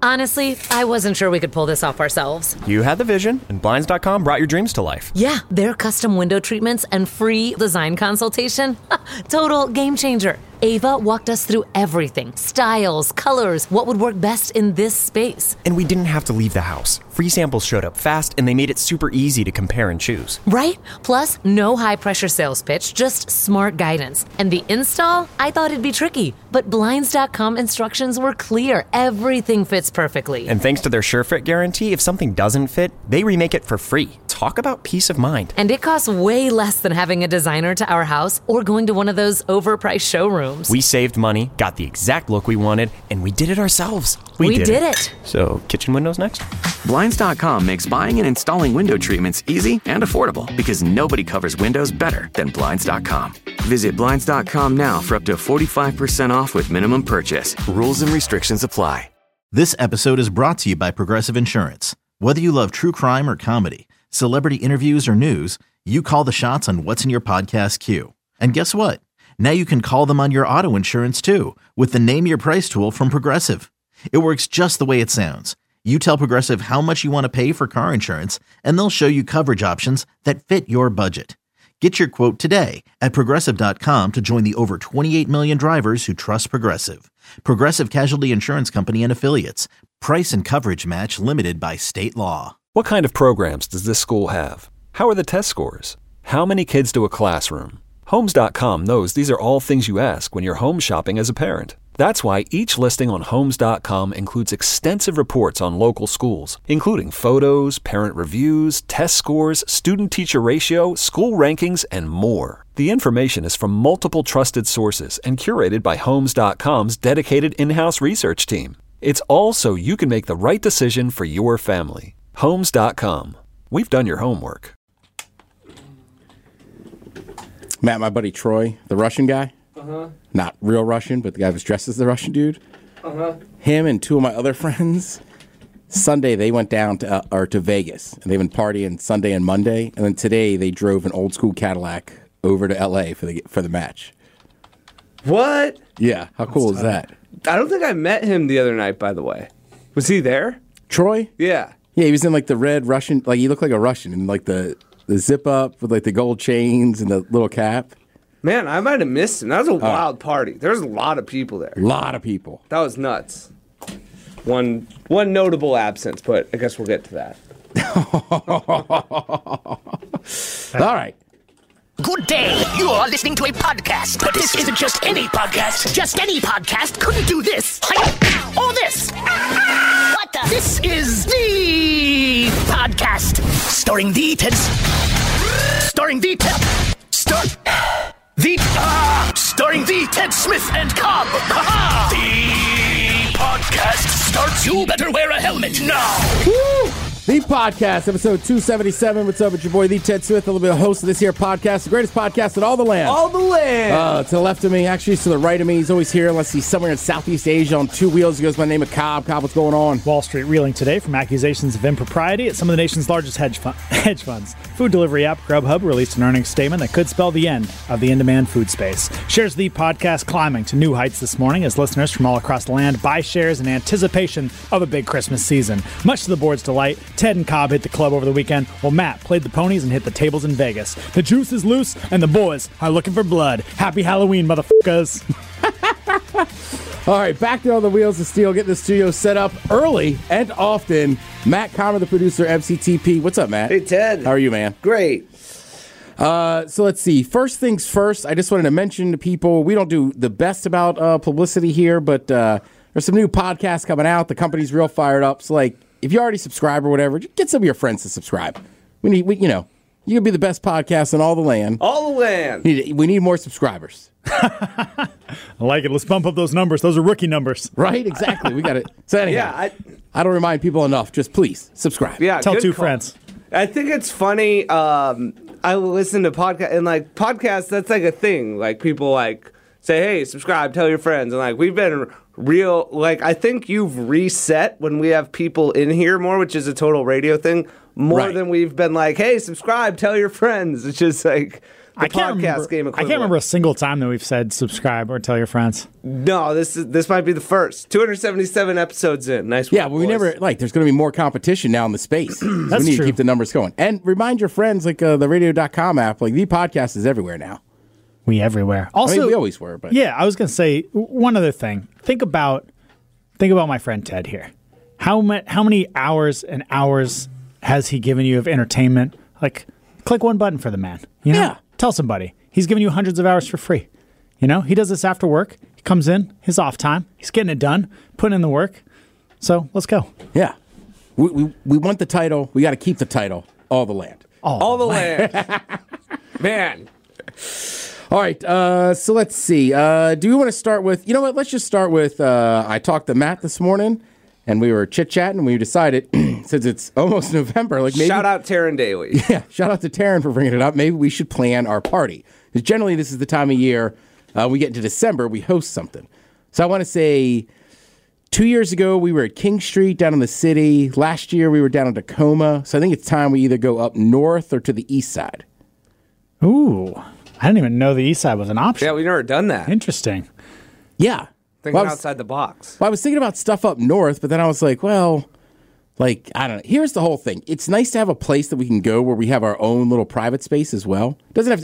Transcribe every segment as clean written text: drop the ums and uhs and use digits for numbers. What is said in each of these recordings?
Honestly, I wasn't sure we could pull this off ourselves. You had the vision, and Blinds.com brought your dreams to life. Yeah, their custom window treatments and free design consultation. Total game changer. Ava walked us through everything. Styles, colors, what would work best in this space. And we didn't have to leave the house. Free samples showed up fast, and they made it super easy to compare and choose. Right? Plus, no high-pressure sales pitch, just smart guidance. And the install? I thought it'd be tricky. But Blinds.com instructions were clear. Everything fits perfectly. And thanks to their SureFit guarantee, if something doesn't fit, they remake it for free. Talk about peace of mind. And it costs way less than having a designer to our house or going to one of those overpriced showrooms. We saved money, got the exact look we wanted, and we did it ourselves. We did it. So, kitchen windows next? Blinds.com makes buying and installing window treatments easy and affordable because nobody covers windows better than Blinds.com. Visit Blinds.com now for up to 45% off with minimum purchase. Rules and restrictions apply. This episode is brought to you by Progressive Insurance. Whether you love true crime or comedy, celebrity interviews or news, you call the shots on what's in your podcast queue. And guess what? Now you can call them on your auto insurance too with the Name Your Price tool from Progressive. It works just the way it sounds. You tell Progressive how much you want to pay for car insurance, and they'll show you coverage options that fit your budget. Get your quote today at Progressive.com to join the over 28 million drivers who trust Progressive. Progressive Casualty Insurance Company and Affiliates. Price and coverage match limited by state law. What kind of programs does this school have? How are the test scores? How many kids do a classroom? Homes.com knows these are all things you ask when you're home shopping as a parent. That's why each listing on Homes.com includes extensive reports on local schools, including photos, parent reviews, test scores, student-teacher ratio, school rankings, and more. The information is from multiple trusted sources and curated by Homes.com's dedicated in-house research team. It's all so you can make the right decision for your family. Homes.com. We've done your homework. Matt, my buddy Troy, the Russian guy. Not real Russian, but the guy who's dressed as the Russian dude. Him and two of my other friends, Sunday they went down to Vegas, and they've been partying Sunday and Monday, and then today they drove an old school Cadillac over to L.A. for the match. What? Yeah, how cool is that? I don't think I met him the other night, by the way. Was he there? Troy? Yeah. Yeah, he was in like the red Russian, like he looked like a Russian, in like the zip up with like the gold chains and the little cap. Man, I might have missed him. That was a wild party. There was a lot of people there. A lot of people. That was nuts. One notable absence, but I guess we'll get to that. All right. Good day. You are listening to a podcast, but this isn't just any podcast. Just any podcast couldn't do this. Or this. What the? This is the podcast. Starring the Ted. Starring the Ted. Starring the Ted Smith and Cobb. The podcast starts. You better wear a helmet now. Woo! The podcast, episode 277. What's up? It's your boy, the Ted Smith. I'll be the host of this here podcast, the greatest podcast in all the land. All the land. To the left of me, actually, to the right of me. He's always here unless he's somewhere in Southeast Asia on two wheels. He goes by the name of Cobb. Cobb, what's going on? Wall Street reeling today from accusations of impropriety at some of the nation's largest hedge funds. Food delivery app Grubhub released an earnings statement that could spell the end of the in-demand food space. Shares of the podcast climbing to new heights this morning as listeners from all across the land buy shares in anticipation of a big Christmas season. Much to the board's delight, Ted and Cobb hit the club over the weekend, while Matt played the ponies and hit the tables in Vegas. The juice is loose, and the boys are looking for blood. Happy Halloween, motherfuckers. All right, back to all the wheels of steel. Get the studio set up early and often. Matt Conner, the producer, MCTP. What's up, Matt? Hey, Ted. How are you, man? Great. So let's see. First things first, I just wanted to mention to people, we don't do the best about publicity here, but there's some new podcasts coming out. The company's real fired up. So, like, if you already subscribe or whatever, just get some of your friends to subscribe. You can be the best podcast in all the land. All the land. We need more subscribers. I like it. Let's bump up those numbers. Those are rookie numbers. Right? Exactly. We got it. So anyhow, I don't remind people enough. Just please subscribe. Yeah. Tell two friends. I think it's funny. I listen to podcasts, and like podcasts, that's like a thing. Like people like say, hey, subscribe, tell your friends. And like we've been real, like I think you've reset when we have people in here more, which is a total radio thing, more than we've been like, hey, subscribe, tell your friends. It's just like the podcast game equivalent. I can't remember a single time that we've said subscribe or tell your friends. No, this might be the first. 277 episodes in. Nice work, Yeah, but we never, there's going to be more competition now in the space. That's we need true. to keep the numbers going. And remind your friends, the radio.com app, the podcast is everywhere now. We everywhere. Also, we always were, but. Yeah, I was going to say one other thing. Think about my friend Ted here. How many hours and hours has he given you of entertainment? Click one button for the man. You know? Yeah. Tell somebody. He's giving you hundreds of hours for free. You know, he does this after work. He comes in, his off time. He's getting it done, putting in the work. So let's go. Yeah. We want the title. We got to keep the title. All the land. All the land. Man. All right. So let's see. Do we want to start with, you know what? Let's just start with, I talked to Matt this morning. And we were chit-chatting, and we decided, since it's almost November, maybe... Shout out Taryn Daly. Yeah, shout out to Taryn for bringing it up. Maybe we should plan our party. Because generally, this is the time of year, we get into December, we host something. So I want to say, 2 years ago, we were at King Street down in the city. Last year, we were down in Tacoma. So I think it's time we either go up north or to the east side. Ooh, I didn't even know the east side was an option. Yeah, we've never done that. Interesting. Yeah. Thinking outside the box. Well, I was thinking about stuff up north, but then I was like, I don't know. Here's the whole thing. It's nice to have a place that we can go where we have our own little private space as well. Doesn't have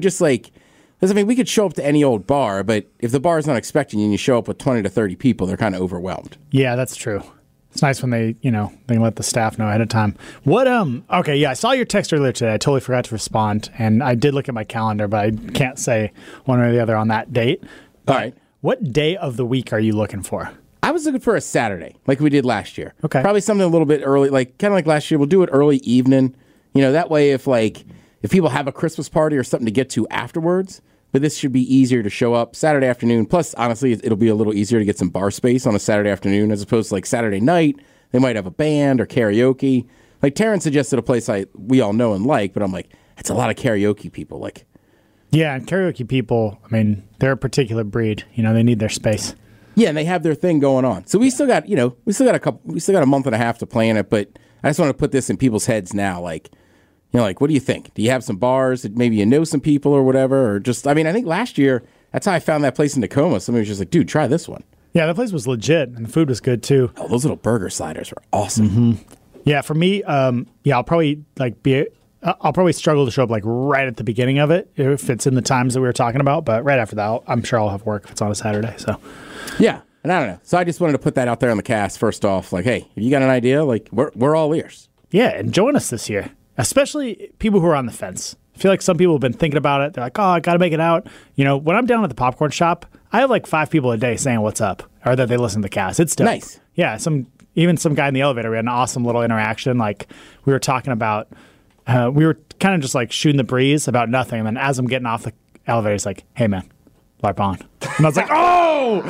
to, we could show up to any old bar, but if the bar is not expecting you and you show up with 20 to 30 people, they're kind of overwhelmed. Yeah, that's true. It's nice when they let the staff know ahead of time. I saw your text earlier today. I totally forgot to respond, and I did look at my calendar, but I can't say one or the other on that date. All right. What day of the week are you looking for? I was looking for a Saturday, like we did last year. Okay. Probably something a little bit early, kind of like last year. We'll do it early evening. That way if people have a Christmas party or something to get to afterwards, but this should be easier to show up Saturday afternoon. Plus, honestly, it'll be a little easier to get some bar space on a Saturday afternoon as opposed to Saturday night. They might have a band or karaoke. Taryn suggested a place we all know and like, but I'm like, it's a lot of karaoke people. Yeah, and karaoke people, they're a particular breed. They need their space. Yeah, and they have their thing going on. So we still got a month and a half to plan it, but I just want to put this in people's heads now. What do you think? Do you have some bars that maybe you know some people or whatever? Or just, I think last year, that's how I found that place in Tacoma. Somebody was just like, dude, try this one. Yeah, that place was legit, and the food was good, too. Oh, those little burger sliders were awesome. Mm-hmm. Yeah, for me, I'll probably I'll probably struggle to show up right at the beginning of it if it's in the times that we were talking about. But right after that, I'm sure I'll have work if it's on a Saturday. So, yeah, and I don't know. So I just wanted to put that out there on the cast first off. Hey, if you got an idea, we're all ears. Yeah, and join us this year, especially people who are on the fence. I feel like some people have been thinking about it. They're like, oh, I got to make it out. When I'm down at the popcorn shop, I have 5 people a day saying what's up or that they listen to the cast. It's dope. Nice. Yeah, even some guy in the elevator. We had an awesome little interaction. We were talking about. We were kind of just shooting the breeze about nothing. And then as I'm getting off the elevator, he's like, hey, man, LARP on. And I was like, oh!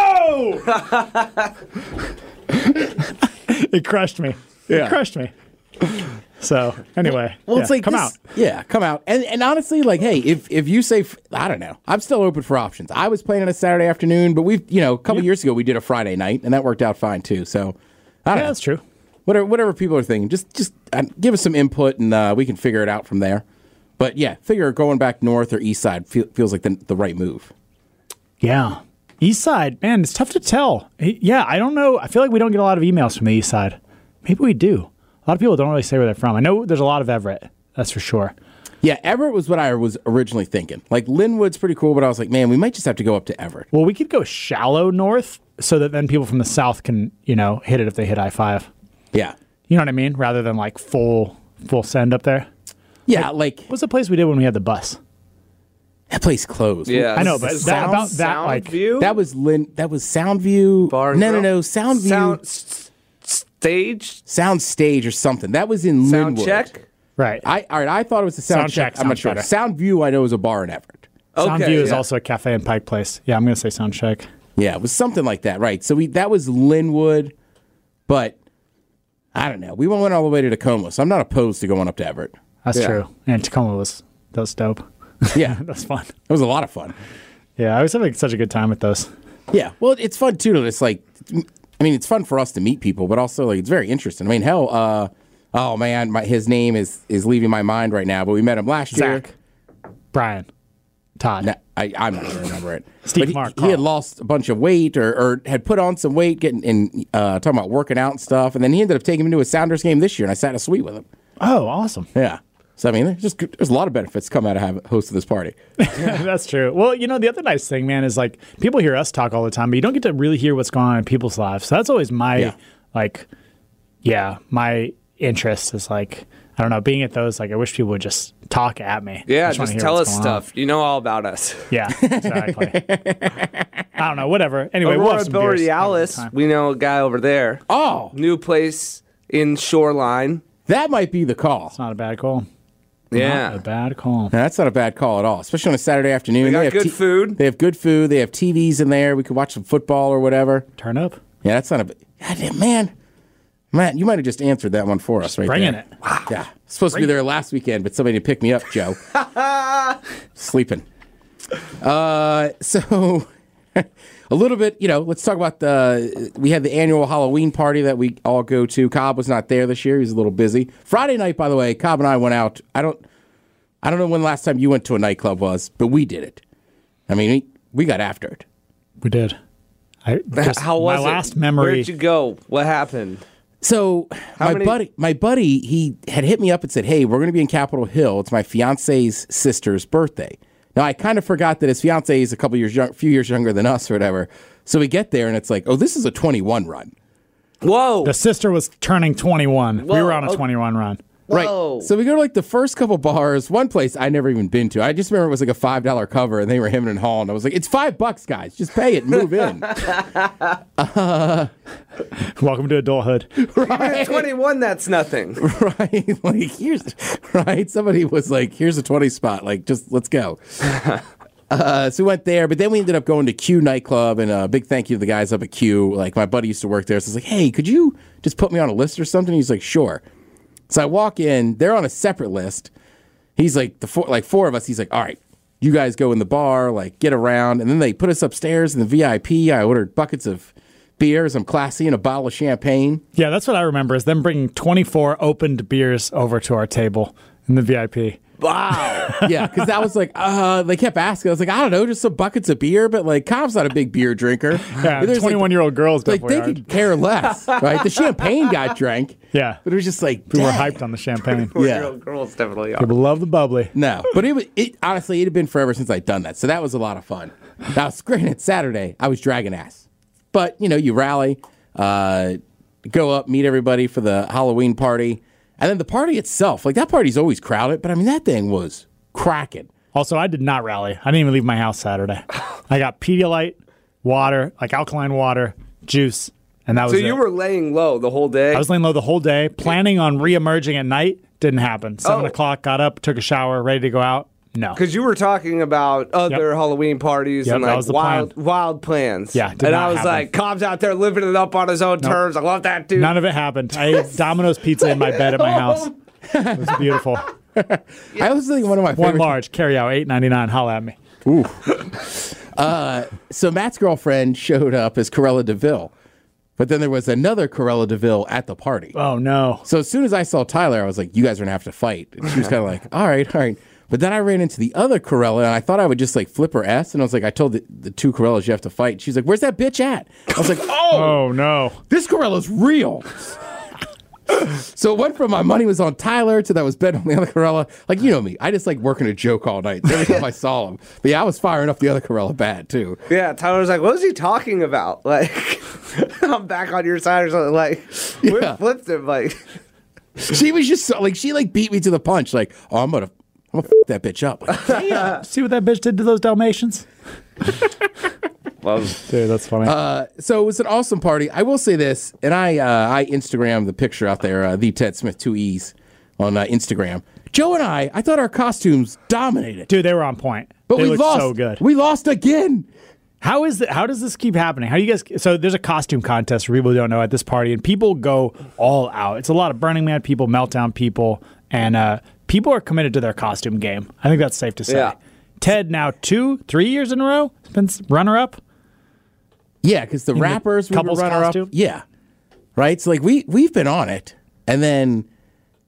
It crushed me. Yeah. It crushed me. So, anyway. Well, it's come out. Yeah, come out. And honestly, hey, if you say, I don't know, I'm still open for options. I was planning a Saturday afternoon, but we've, a couple years ago, we did a Friday night, and that worked out fine, too. So, I don't know. That's true. Whatever people are thinking, just give us some input, and we can figure it out from there. But yeah, figure going back north or east side feels like the right move. Yeah. East side, man, it's tough to tell. Yeah, I don't know. I feel like we don't get a lot of emails from the east side. Maybe we do. A lot of people don't really say where they're from. I know there's a lot of Everett. That's for sure. Yeah, Everett was what I was originally thinking. Linwood's pretty cool, but I was like, man, we might just have to go up to Everett. Well, we could go shallow north so that then people from the south can, hit it if they hit I-5. Yeah. You know what I mean? Rather than full send up there. Yeah, what's the place we did when we had the bus? That place closed. Yeah. I know, but Soundview? That was Soundview. Bar No, Soundview. Sound Stage or something. That was in Sound Linwood. check? Right. I thought it was a sound check. I'm not sure. Better. Soundview, I know, is a bar in Everett. Soundview is also a cafe in Pike Place. Yeah, I'm going to say sound check. Yeah, it was something like that, right? So that was Linwood, but I don't know. We went all the way to Tacoma, so I'm not opposed to going up to Everett. That's true. And Tacoma was dope. Yeah. That's fun. It was a lot of fun. Yeah, I was having such a good time with those. Yeah. Well, it's fun, too, to just it's fun for us to meet people, but also, it's very interesting. hell, oh, man, his name is leaving my mind right now, but we met him last year. Brian. Todd. No, I'm not going to remember it. Steve But Mark. he had lost a bunch of weight or had put on some weight talking about working out and stuff. And then he ended up taking him to a Sounders game this year, and I sat a suite with him. Oh, awesome. Yeah. So, I mean, there's a lot of benefits come out of hosting this party. That's true. Well, the other nice thing, man, is like people hear us talk all the time, but you don't get to really hear what's going on in people's lives. So that's always my, my interest is like, I don't know, being at those, like, I wish people would just talk at me. Yeah, I wanna just hear tell what's us going on. stuff. You know all about us. Yeah, exactly. I don't know, whatever. Anyway, we'll have Aurora some beers Borealis, another time. we know a guy over there. Oh, New place in Shoreline. that might be the call. It's not a bad call. Yeah. Not a bad call. No, that's not a bad call at all, especially on a Saturday afternoon. They got have good food. They have good food. They have TVs in there. We could watch some football or whatever. Turn up. Yeah, that's not a... Goddamn, man. Matt, you might have just answered that one for us right Bringing there. it. Wow. Yeah. Supposed to be there last weekend, but somebody didn't pick me up, Joe. Sleeping. So... A little bit, let's talk about we had the annual Halloween party that we all go to. Cobb was not there this year. He was a little busy. Friday night, by the way, Cobb and I went out. I don't know when the last time you went to a nightclub was, but we did it. I mean, we got after it. We did. How was my it? last memory. Where'd you go? What happened? So my buddy, he had hit me up and said, "Hey, we're going to be in Capitol Hill. It's my fiance's sister's birthday." Now, I kind of forgot that his fiance is a few years younger than us or whatever. So we get there, and it's like, oh, this is a 21 run. Whoa. The sister was turning 21. We Whoa. were on a 21 run. Whoa. Right. So we go to like the first couple bars. One place I never even been to. I just remember it was like a $5 cover, and they were hemming and hawing. I was like, it's $5, guys. Just pay it and move in. Welcome to adulthood. Right. 21, that's nothing. Right. Like, somebody was like, here's a 20 spot. Like, just let's go. So we went there, but then we ended up going to Q nightclub, and a big thank you to the guys up at Q. Like, my buddy used to work there, so I was like, hey, could you just put me on a list or something? He's like, sure. So I walk in, they're on a separate list. He's like, four of us, he's like, all right, you guys go in the bar, like, get around, and then they put us upstairs in the VIP. I ordered buckets of beers, I'm classy, and a bottle of champagne. Yeah, that's what I remember, is them bringing 24 opened beers over to our table in the VIP. Wow. Yeah, because that was like, they kept asking. I was like, I don't know, just some buckets of beer. But like, Cobb's not a big beer drinker. Yeah, 21-year-old girls like definitely they could care less, right? The champagne got drank. Yeah. But it was just like, We were dang. hyped on the champagne. Yeah. Girls definitely are. People love the bubbly. No, but honestly, it had been forever since I'd done that. So that was a lot of fun. Now, granted, Saturday, I was dragging ass. But, you rally, go up, meet everybody for the Halloween party. And then the party itself, like that party's always crowded, but I mean, that thing was cracking. Also, I did not rally. I didn't even leave my house Saturday. I got Pedialyte, water, like alkaline water, juice, and that was So it. you were laying low the whole day? I was laying low the whole day, planning on re-emerging at night. Didn't happen. 7 o'clock, got up, took a shower, ready to go out. No. Because you were talking about other Halloween parties Yep, and that like was the plan. wild plans. Yeah, did and not I was happen. like, Cobb's out there living it up on his own terms. I love that dude. None of it happened. I ate Domino's pizza in my bed at my house. It was beautiful. I was thinking one of my One favorite. large, carry out, $8.99. Holla at me. So Matt's girlfriend showed up as Corella DeVille, but then there was another Corella DeVille at the party. Oh, no. So as soon as I saw Tyler, I was like, you guys are going to have to fight. And she was kind of like, all right. But then I ran into the other Corella, and I thought I would just like flip her S. And I was like, I told the two Corellas you have to fight. She's like, where's that bitch at? I was like, Oh, no. this Corella's real. So it went from my money was on Tyler to that was bet on the other Corella. Like, you know me. I just like working a joke all night every time I saw him. But yeah, I was firing up the other Corella bad, too. Yeah, Tyler's like, what was he talking about? Like, I'm back on your side or something. Like, Yeah. flipped him. Like, She was just so, like, she like beat me to the punch. Like, oh, I'm gonna f that bitch up. Like, damn. See what that bitch did to those Dalmatians? well, Dude, that's funny. So it was an awesome party. I will say this, and I Instagrammed the picture out there, the Ted Smith 2 E's on Instagram. Joe and I thought our costumes dominated. Dude, they were on point. But they we looked lost. so good. We lost again. How does this keep happening? How do you guys? So there's a costume contest for people who don't know at this party, and people go all out. It's a lot of Burning Man people, Meltdown people, and people are committed to their costume game. I think that's safe to say. Yeah. Ted now 2-3 years in a row has been runner up. Yeah, because the In the rappers we were couple's runner up. costume? Yeah, right. So like we've been on it, and then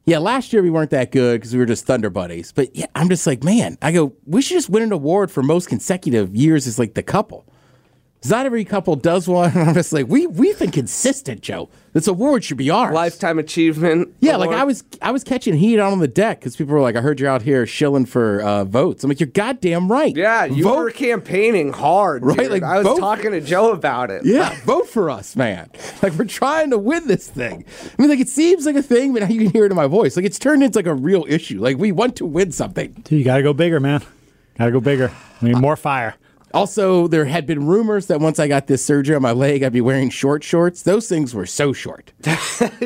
Yeah, last year we weren't that good because we were just Thunder buddies. But yeah, I'm just like, man, I go, we should just win an award for most consecutive years as like the couple. Because not every couple does one. And I'm just like, we've been consistent, Joe. This award should be ours. Lifetime achievement. Yeah, award. like I was catching heat on the deck because people were like, I heard you're out here shilling for votes. I'm like, you're goddamn right. Yeah, you were campaigning hard, right? Dude. Like I was talking to Joe about it. Yeah, vote for us, man. Like we're trying to win this thing. I mean, like it seems like a thing, but now you can hear it in my voice. Like it's turned into like a real issue. Like we want to win something. Dude, you got to go bigger, man. Got to go bigger. I mean, more fire. Also, there had been rumors that once I got this surgery on my leg, I'd be wearing short shorts. Those things were so short. Yeah,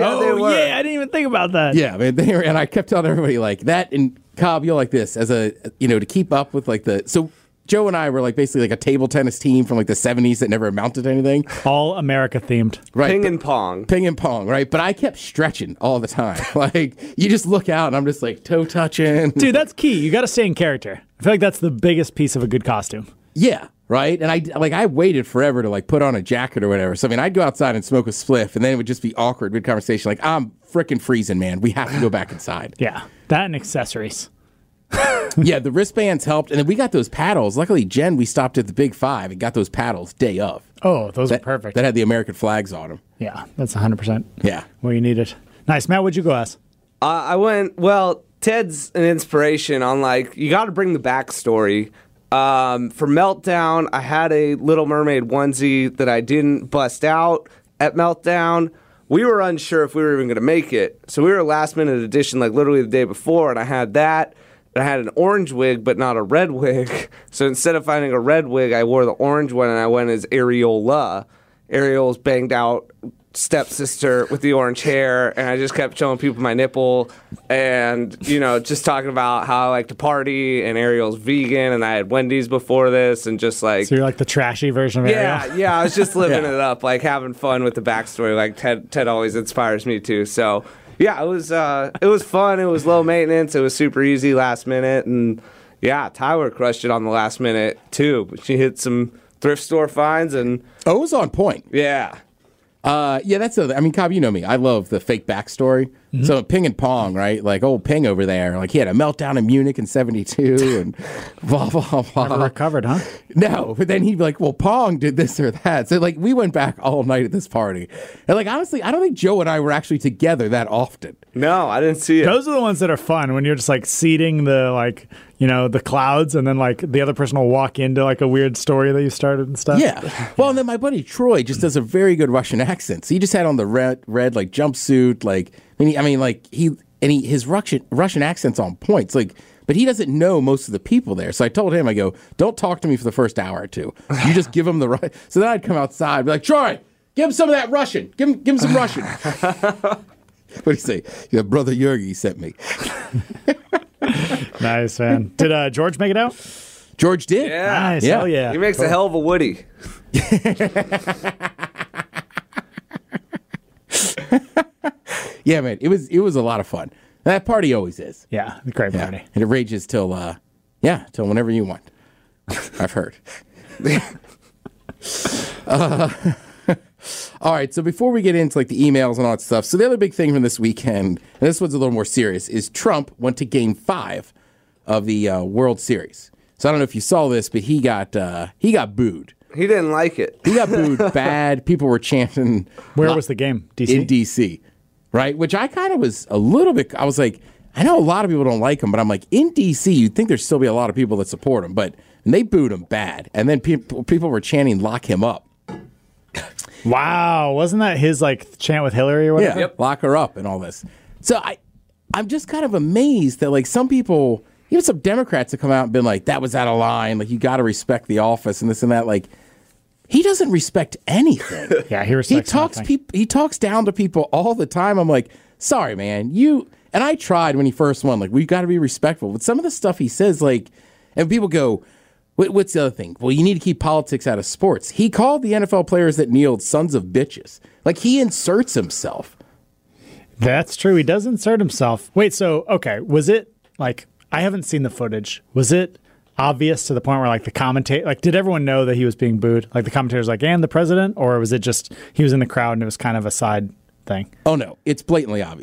I didn't even think about that. Yeah, man. They were, and I kept telling everybody like that. And Cobb, you'll like this as a, to keep up with like the, so Joe and I were like basically like a table tennis team from like the 70s that never amounted to anything. All America themed. Right. Ping and pong. Ping and pong, right? But I kept stretching all the time. Like you just look out and I'm just like toe touching. Dude, that's key. You got to stay in character. I feel like that's the biggest piece of a good costume. Yeah, right. And I waited forever to like put on a jacket or whatever. So I mean, I'd go outside and smoke a spliff, and then it would just be awkward mid conversation. Like I'm freaking freezing, man. We have to go back inside. Yeah, that and accessories. Yeah, the wristbands helped, and then we got those paddles. Luckily, Jen, we stopped at the Big Five and got those paddles day of. Oh, those are perfect. That had the American flags on them. Yeah, that's 100%. Yeah, where you need it. Nice, Matt. What'd you go as? I went. Well, Ted's an inspiration on like you got to bring the backstory. For Meltdown, I had a Little Mermaid onesie that I didn't bust out at Meltdown. We were unsure if we were even going to make it. So we were a last minute edition, like literally the day before, and I had that. And I had an orange wig, but not a red wig. So instead of finding a red wig, I wore the orange one, and I went as Ariola. Ariel's banged out stepsister with the orange hair, and I just kept showing people my nipple and, just talking about how I like to party, and Ariel's vegan, and I had Wendy's before this, and just like... So you're like the trashy version of Ariel? Yeah, I was just living it up, like having fun with the backstory, like Ted always inspires me to, so... Yeah, it was fun, it was low maintenance, it was super easy last minute, and yeah, Tyler crushed it on the last minute too. She hit some thrift store finds, and... Oh, it was on point. Yeah. Cobb, you know me. I love the fake backstory. Mm-hmm. So Ping and Pong, right? Like old Ping over there, like he had a meltdown in Munich in '72 and blah, blah, blah. Never recovered, huh? No, but then he'd be like, well, Pong did this or that. So like we went back all night at this party. And like honestly, I don't think Joe and I were actually together that often. No, I didn't see it. Those are the ones that are fun when you're just like seeding the the clouds, and then like the other person will walk into like a weird story that you started and stuff. Yeah. Well, and then my buddy Troy just does a very good Russian accent. So he just had on the red like jumpsuit, like his Russian accent's on points, like. But he doesn't know most of the people there. So I told him, I go, don't talk to me for the first hour or two. You just give him the right. So then I'd come outside and be like, Troy, give him some of that Russian. Give him some Russian. What do you say? Yeah, Brother Yergi sent me. Nice, man. Did George make it out? George did. Yeah. Nice. Yeah. Hell yeah. He makes a hell of a Woody. Yeah, man. It was a lot of fun. That party always is. Yeah, the great party. And it rages till whenever you want. I've heard. All right, so before we get into like the emails and all that stuff, so the other big thing from this weekend, and this one's a little more serious, is Trump went to Game 5 of the World Series. So I don't know if you saw this, but he got booed. He didn't like it. He got booed bad. People were chanting. Where was the game? DC? In DC, right? Which I kind of was a little bit. I was like, I know a lot of people don't like him, but I'm like, in DC, you'd think there'd still be a lot of people that support him, but they booed him bad, and then people were chanting, "Lock him up." Wow, wasn't that his like chant with Hillary or whatever? Yeah, yep. Lock her up and all this. So I'm just kind of amazed that like some people, even some Democrats have come out and been like, that was out of line. Like you got to respect the office and this and that. Like he doesn't respect anything. Yeah, he respects nothing. He talks down to people all the time. I'm like, sorry, man, and I tried when he first won. Like we've got to be respectful. But some of the stuff he says, like, and people go, what's the other thing? Well, you need to keep politics out of sports. He called the NFL players that kneeled sons of bitches. Like, he inserts himself. That's true. He does insert himself. Wait, so, okay, was it, like, I haven't seen the footage. Was it obvious to the point where, like, the commentator, like, did everyone know that he was being booed? Like, the commentator's like, and the president? Or was it just, he was in the crowd and it was kind of a side thing? Oh, no. It's blatantly obvious.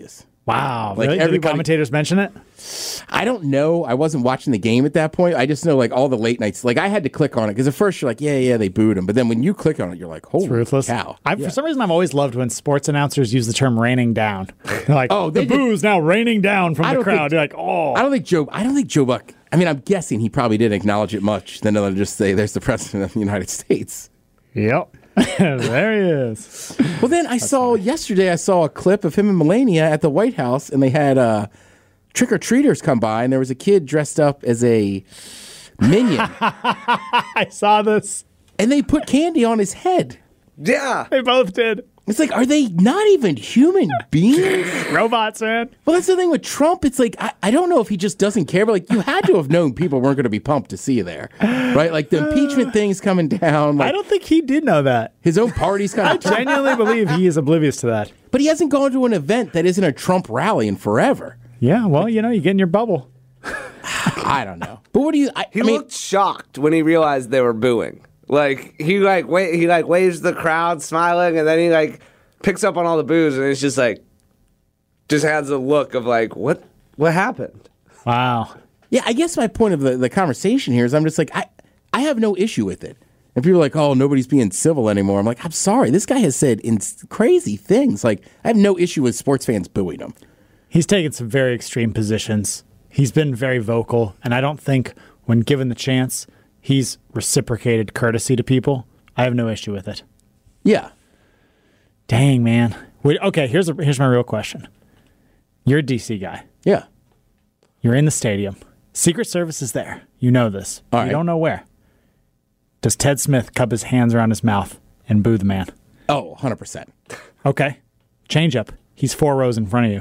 Wow. Like, Really? Did the commentators mention it? I don't know. I wasn't watching the game at that point. I just know like all the late nights. Like I had to click on it because at first you're like, yeah, they booed him. But then when you click on it, you're like, holy Ruthless. cow. For some reason, I've always loved when sports announcers use the term raining down. They're like, Oh, the boo's now raining down from the crowd. You're like, oh. I don't think Joe Buck. I mean, I'm guessing he probably didn't acknowledge it much. Then they'll just say, "There's the president of the United States." Yep. There he is. Well, then yesterday I saw a clip of him and Melania at the White House, and they had trick-or-treaters come by, and there was a kid dressed up as a minion. I saw this. And they put candy on his head. Yeah. They both did. It's like, are they not even human beings? Robots, man. Well, that's the thing with Trump. It's like, I don't know if he just doesn't care, but like, you had to have known people weren't going to be pumped to see you there, right? Like the impeachment thing's coming down. Like, I don't think he did know that. His own party's kind of. I genuinely believe he is oblivious to that. But he hasn't gone to an event that isn't a Trump rally in forever. Yeah, well, you get in your bubble. I don't know. But what do you... He looked shocked when he realized they were booing. Like, he waves the crowd smiling, and then he picks up on all the boos, and it's just just has a look of what happened? Wow. Yeah, I guess my point of the conversation here is I'm just like, I have no issue with it. And people are like, oh, nobody's being civil anymore. I'm like, I'm sorry. This guy has said crazy things. Like, I have no issue with sports fans booing him. He's taken some very extreme positions. He's been very vocal, and I don't think when given the chance, he's reciprocated courtesy to people. I have no issue with it. Yeah. Dang, man. Wait, okay, here's my real question. You're a DC guy. Yeah. You're in the stadium. Secret Service is there. You know this. All you right. don't know where. Does Ted Smith cup his hands around his mouth and boo the man? Oh, 100%. Okay. Change up. He's 4 rows in front of you.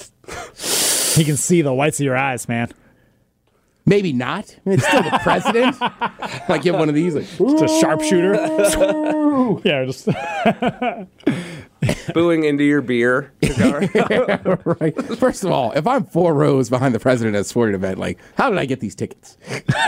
He can see the whites of your eyes, man. Maybe not. I mean, it's still the president. Like, get one of these. Just a sharpshooter. Yeah, just... Booing into your beer. Right. First of all, if I'm 4 rows behind the president at a sporting event, how did I get these tickets?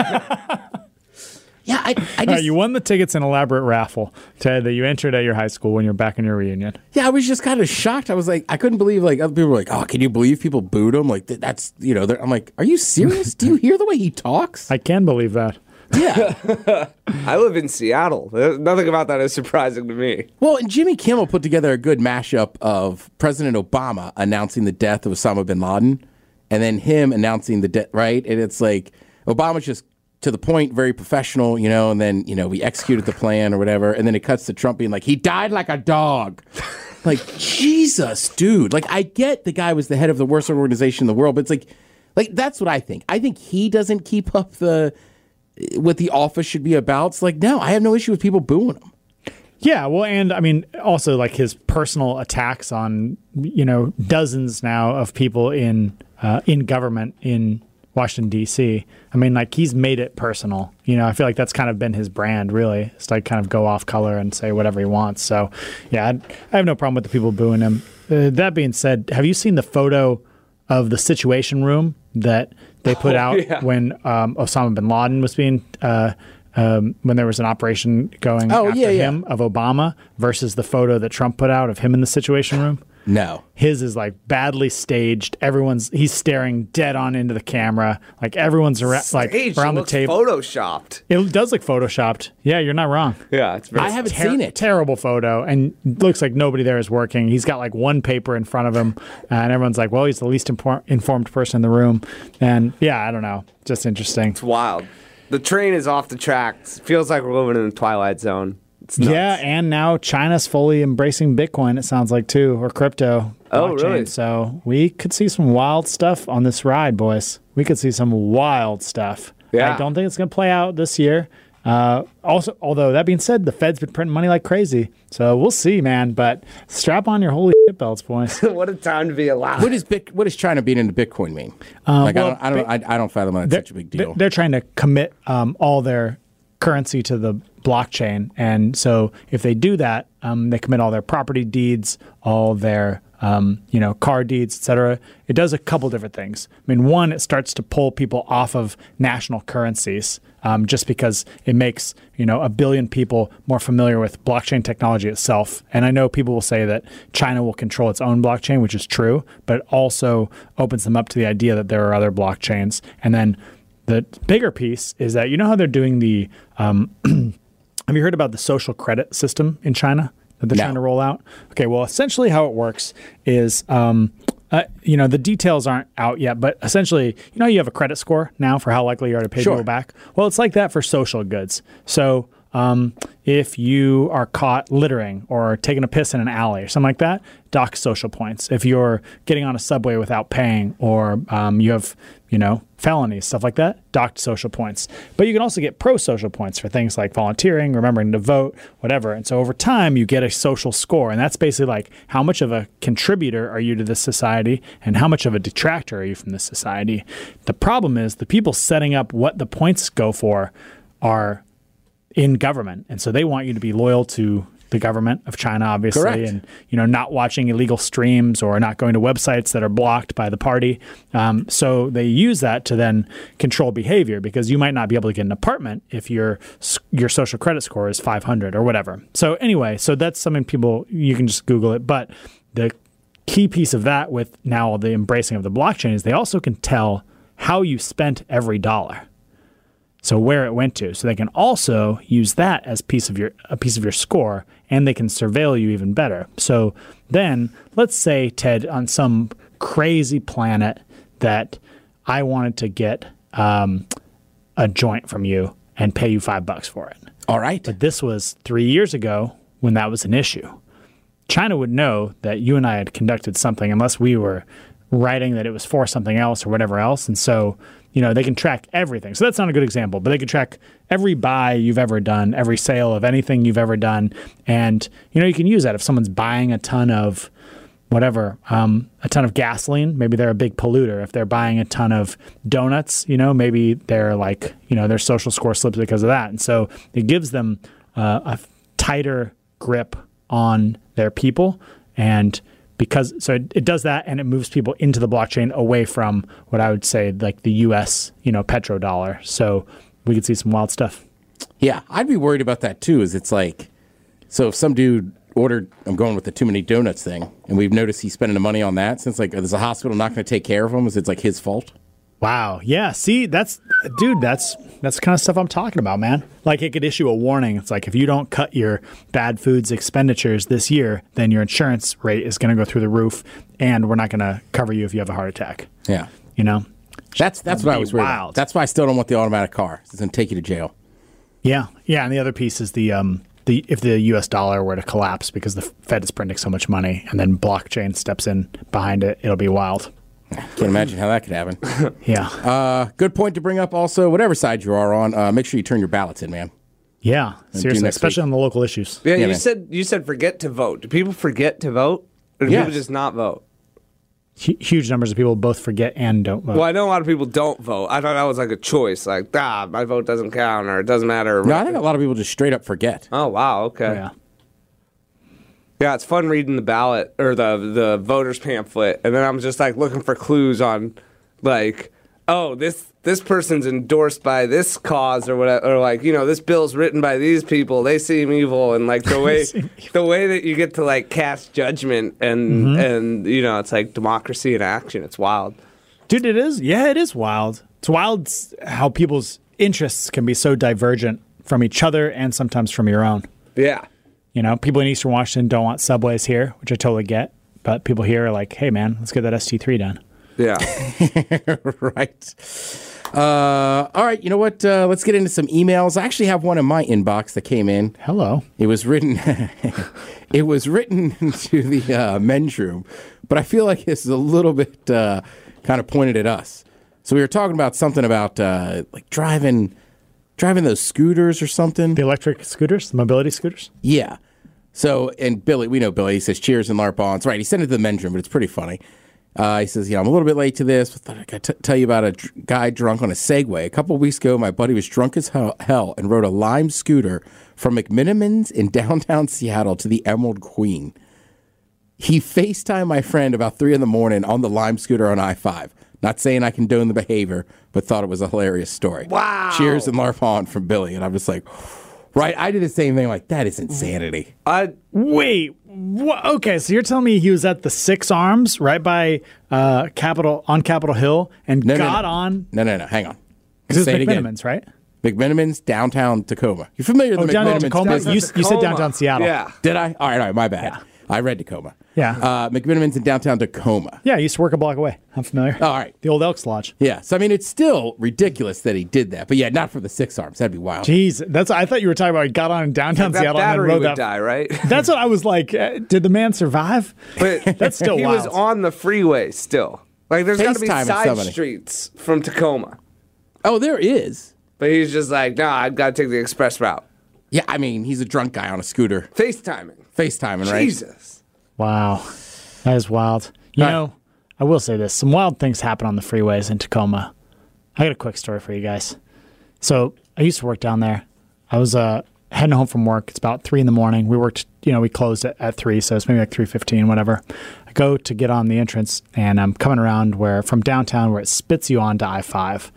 Yeah, I just... you won the tickets in an elaborate raffle, Ted, that you entered at your high school when you were back in your reunion. Yeah, I was just kind of shocked. I was like, I couldn't believe, other people were like, oh, can you believe people booed him? Like, that's, I'm like, are you serious? Do you hear the way he talks? I can believe that. Yeah. I live in Seattle. Nothing about that is surprising to me. Well, and Jimmy Kimmel put together a good mashup of President Obama announcing the death of Osama bin Laden and then him announcing the death, right? And it's like, Obama's just to the point, very professional, and then, we executed the plan or whatever. And then it cuts to Trump being like, he died like a dog. Like, Jesus, dude. Like, I get the guy was the head of the worst organization in the world, but it's like that's what I think. I think he doesn't keep up what the office should be about. It's like, no, I have no issue with people booing him. Yeah, well, and I mean, also his personal attacks on, dozens now of people in government in Washington, D.C. I mean, he's made it personal. I feel like that's kind of been his brand, really. It's kind of go off color and say whatever he wants. So, yeah, I have no problem with the people booing him. That being said, have you seen the photo of the Situation Room that they put out when Osama bin Laden was being when there was an operation going after him of Obama versus the photo that Trump put out of him in the Situation Room? No. His is badly staged. He's staring dead on into the camera. Everyone's around the table. Photoshopped. It does look photoshopped. Yeah, you're not wrong. Yeah, it's very I haven't seen it. Terrible photo, and it looks like nobody there is working. He's got one paper in front of him, and everyone's like, well, he's the least informed person in the room. And yeah, I don't know. Just interesting. It's wild. The train is off the tracks. Feels like we're living in the Twilight Zone. Yeah, and now China's fully embracing Bitcoin, it sounds like, too, or crypto. Oh, really? So we could see some wild stuff on this ride, boys. We could see some wild stuff. Yeah. I don't think it's going to play out this year. Also, although that being said, the Fed's been printing money like crazy. So we'll see, man. But strap on your holy shit belts, boys. What a time to be alive. What does China being into Bitcoin mean? I don't fathom that's such a big deal. They're trying to commit all their currency to the blockchain, and so if they do that, they commit all their property deeds, all their car deeds, etc. It does a couple different things. I mean, one, it starts to pull people off of national currencies just because it makes, a billion people more familiar with blockchain technology itself. And I know people will say that China will control its own blockchain, which is true, but it also opens them up to the idea that there are other blockchains. And then the bigger piece is that, how they're doing the have you heard about the social credit system in China that they're trying to roll out? Okay, well, essentially how it works is, the details aren't out yet, but essentially, you have a credit score now for how likely you are to pay people back. Well, it's like that for social goods. So if you are caught littering or taking a piss in an alley or something like that, dock social points. If you're getting on a subway without paying or you have, felonies, stuff like that, docked social points. But you can also get pro-social points for things like volunteering, remembering to vote, whatever. And so over time, you get a social score. And that's basically like how much of a contributor are you to this society and how much of a detractor are you from this society. The problem is the people setting up what the points go for are in government. And so they want you to be loyal to the government of China, obviously, Correct. and not watching illegal streams or not going to websites that are blocked by the party. So they use that to then control behavior because you might not be able to get an apartment if your social credit score is 500 or whatever. So anyway, so that's something you can just Google it. But the key piece of that with now the embracing of the blockchain is they also can tell how you spent every dollar. So where it went to. So they can also use that as a piece of your score, and they can surveil you even better. So then, let's say, Ted, on some crazy planet that I wanted to get a joint from you and pay you $5 for it. All right. But this was 3 years ago when that was an issue. China would know that you and I had conducted something unless we were writing that it was for something else or whatever else. And so, they can track everything. So that's not a good example, but they can track every buy you've ever done, every sale of anything you've ever done. And, you can use that if someone's buying a ton of whatever, a ton of gasoline, maybe they're a big polluter. If they're buying a ton of donuts, maybe they're like, their social score slips because of that. And so it gives them a tighter grip on their people. And it does that, and it moves people into the blockchain away from what I would say like the U.S. petrodollar. So we could see some wild stuff. Yeah, I'd be worried about that too. It's like, so if some dude ordered, I'm going with the too many donuts thing, and we've noticed he's spending the money on that. Since like there's a hospital not going to take care of him, it's like his fault. Wow. Yeah. See, that's the kind of stuff I'm talking about, man. Like it could issue a warning. It's like if you don't cut your bad foods expenditures this year, then your insurance rate is going to go through the roof, and we're not going to cover you if you have a heart attack. Yeah. That's what I was worried about. That's why I still don't want the automatic car. It's going to take you to jail. Yeah. Yeah. And the other piece is if the U.S. dollar were to collapse because the Fed is printing so much money, and then blockchain steps in behind it, it'll be wild. Can't imagine how that could happen. Yeah. Good point to bring up also, whatever side you are on, make sure you turn your ballots in, man. Yeah, seriously, especially on the local issues. Yeah, you said forget to vote. Do people forget to vote? Or do people just not vote? Huge numbers of people both forget and don't vote. Well, I know a lot of people don't vote. I thought that was like a choice. Like, my vote doesn't count or it doesn't matter. No, I think a lot of people just straight up forget. Oh, wow. Okay. Oh, yeah. Yeah, it's fun reading the ballot or the voter's pamphlet, and then I'm just like looking for clues on, like, oh, this person's endorsed by this cause or whatever, or like, this bill's written by these people. They seem evil, and like the way that you get to like cast judgment and it's like democracy in action. It's wild, dude. It is. Yeah, it is wild. It's wild how people's interests can be so divergent from each other and sometimes from your own. Yeah. People in Eastern Washington don't want subways here, which I totally get. But people here are like, hey, man, let's get that ST3 done. Yeah. Right. All right. You know what? Let's get into some emails. I actually have one in my inbox that came in. Hello. It was written into the men's room, but I feel like this is a little bit kind of pointed at us. So we were talking about something about like driving those scooters or something. The electric scooters, the mobility scooters? Yeah. So, and Billy, we know Billy, he says, cheers and LARP bonds. Right, he sent it to the men's room, but it's pretty funny. He says, I'm a little bit late to this. But I got to tell you about a guy drunk on a Segway. A couple of weeks ago, my buddy was drunk as hell and rode a Lime scooter from McMinimans in downtown Seattle to the Emerald Queen. He FaceTimed my friend about 3 a.m. on the Lime scooter on I-5. Not saying I condone the behavior, but thought it was a hilarious story. Wow. Cheers and Larf on from Billy. And I'm just like, right, I did the same thing. Like, that is insanity. Wait, okay, so you're telling me he was at the Six Arms right by Capitol Hill and got on? No, hang on. Because it's McMenamins, right? McMenamins, downtown Tacoma. You familiar with the downtown McMenamins? Tacoma? You said downtown Seattle. Yeah. Did I? All right, my bad. Yeah. I read Tacoma. Yeah. McMenamins in downtown Tacoma. Yeah, I used to work a block away. I'm familiar. Oh, all right. The old Elks Lodge. Yeah, so I mean, it's still ridiculous that he did that. But yeah, not for the Six Arms. That'd be wild. Jeez, I thought you were talking about he got on in downtown That Seattle and then battery rode would that. die, right? That's what I was like. Did the man survive? But That's still he wild. was on the freeway still. Like, there's got to be FaceTiming side somebody. streets from Tacoma. Oh, there is. But he's just like, nah, I've got to take the express route. Yeah, I mean, he's a drunk guy on a scooter. FaceTiming, right? Jesus. Wow. That is wild. You know, I will say this. Some wild things happen on the freeways in Tacoma. I got a quick story for you guys. So I used to work down there. I was heading home from work. It's about 3 a.m. We worked, we closed at 3, so it's maybe like 3:15, whatever. I go to get on the entrance, and I'm coming around from downtown where it spits you onto I-5.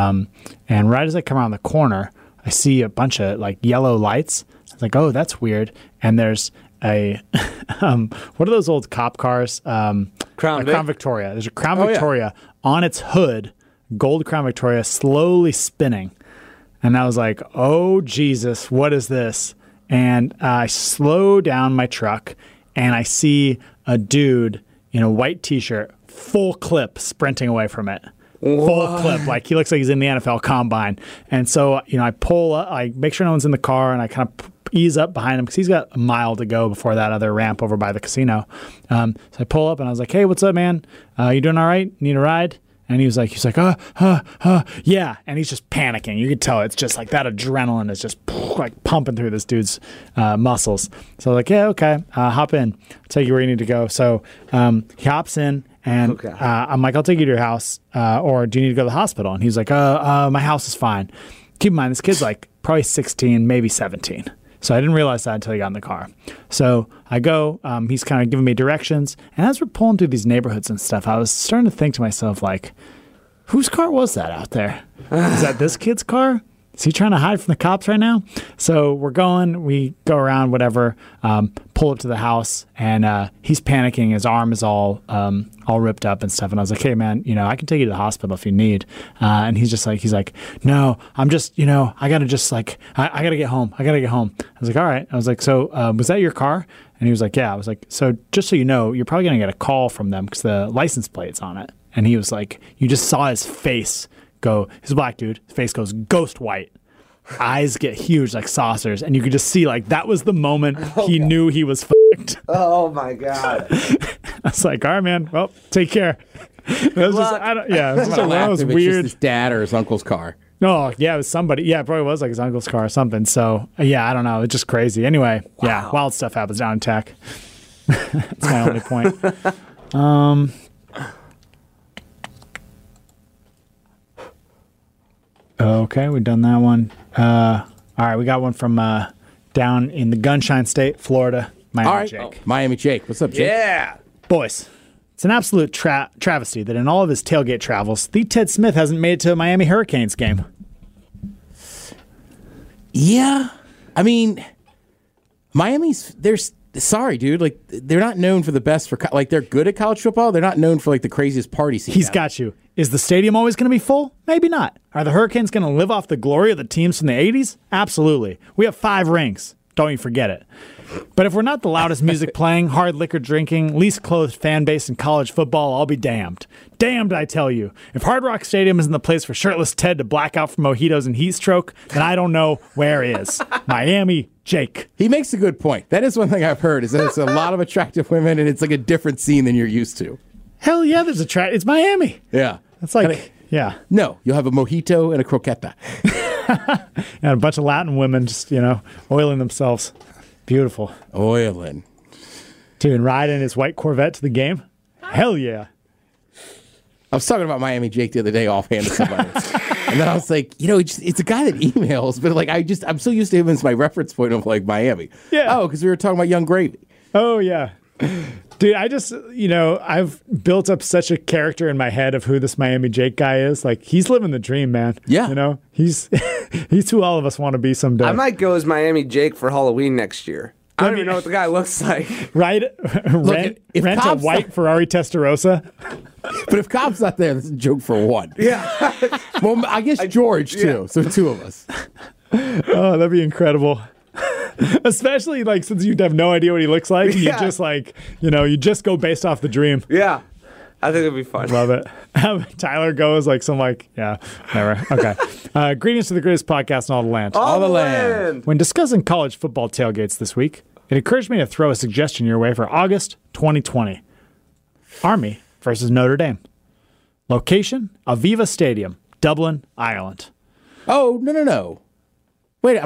And right as I come around the corner, I see a bunch of like yellow lights. I was like, oh, that's weird. And there's a what are those old cop cars? Crown Victoria. There's a Crown Victoria on its hood, gold Crown Victoria, slowly spinning. And I was like, oh, Jesus, what is this? And I slow down my truck, and I see a dude in a white T-shirt, full clip, sprinting away from it. Full clip, like he looks like he's in the NFL Combine. And so, I pull up, I make sure no one's in the car, and I kind of ease up behind him because he's got a mile to go before that other ramp over by the casino. So I pull up, and I was like, hey, what's up, man? You doing all right? Need a ride? And he was like, yeah. And he's just panicking. You could tell it's just like that adrenaline is just like pumping through this dude's muscles. So I was like, yeah, okay, hop in. I'll take you where you need to go. So he hops in, and I'm like, I'll take you to your house, or do you need to go to the hospital? And he's like, my house is fine. Keep in mind, this kid's like probably 16, maybe 17. So I didn't realize that until he got in the car. So I go, he's kind of giving me directions. And as we're pulling through these neighborhoods and stuff, I was starting to think to myself, like, whose car was that out there? Is that this kid's car? Is he trying to hide from the cops right now? So we go around, whatever, pull up to the house, and he's panicking. His arm is all ripped up and stuff. And I was like, hey, man, I can take you to the hospital if you need. And he's like, no, I'm just, I got to just like, I got to get home. I was like, all right. I was like, so was that your car? And he was like, yeah. I was like, so just so you know, you're probably going to get a call from them because the license plate's on it. And he was like, you just saw his face go, he's a black dude, his face goes ghost white. Eyes get huge like saucers, and you could just see like that was the moment he knew he was fucked. Oh my God. I was like, all right, man, well, take care. It was just, it was just one of those It's weird. just his dad or his uncle's car. Oh, yeah, it was somebody. Yeah, it probably was like his uncle's car or something. So, yeah, I don't know. It's just crazy. Anyway, yeah, wild stuff happens down in tech. That's my only point. Okay, we've done that one. All right, we got one from down in the Gunshine State, Florida. Miami Jake. Miami Jake. What's up, Jake? Yeah. Boys, it's an absolute travesty that in all of his tailgate travels, the Ted Smith hasn't made it to a Miami Hurricanes game. Yeah. I mean, sorry, dude. Like, they're not known for the best for, like, they're good at college football. They're not known for, like, the craziest party scene. He's got you. Is the stadium always going to be full? Maybe not. Are the Hurricanes going to live off the glory of the teams from the 80s? Absolutely. We have 5 rings. Don't you forget it. But if we're not the loudest music playing, hard liquor drinking, least clothed fan base in college football, I'll be damned. Damned, I tell you. If Hard Rock Stadium isn't the place for shirtless Ted to black out from mojitos and heat stroke, then I don't know where is. Miami Jake. He makes a good point. That is one thing I've heard, is that it's a lot of attractive women, and it's like a different scene than you're used to. Hell yeah, there's it's Miami. Yeah. It's like, yeah. No, you'll have a mojito and a croqueta. And a bunch of Latin women just, oiling themselves. Beautiful. Oiling. Dude, riding his white Corvette to the game? Hell yeah. I was talking about Miami Jake the other day offhand to somebody. And then I was like, it's a guy that emails, but like I'm so used to him as my reference point of like Miami. Yeah. Oh, because we were talking about Young Gravy. Oh, yeah. Dude, I just, I've built up such a character in my head of who this Miami Jake guy is. Like, he's living the dream, man. Yeah. He's he's who all of us want to be someday. I might go as Miami Jake for Halloween next year. I don't even know what the guy looks like. Right? Rent a Cobb's white Ferrari Testarossa. But if Cobb's not there, that's a joke for one. Yeah. Well, I guess George, too. So two of us. Oh, that'd be incredible. Especially since you have no idea what he looks like, and you just you just go based off the dream. Yeah, I think it'd be fun. Love it. Tyler goes whatever. Okay. Greetings to the greatest podcast in all the land. All the land. When discussing college football tailgates this week, it occurs to me to throw a suggestion your way for August 2020. Army versus Notre Dame. Location: Aviva Stadium, Dublin, Ireland. Oh, no. Wait,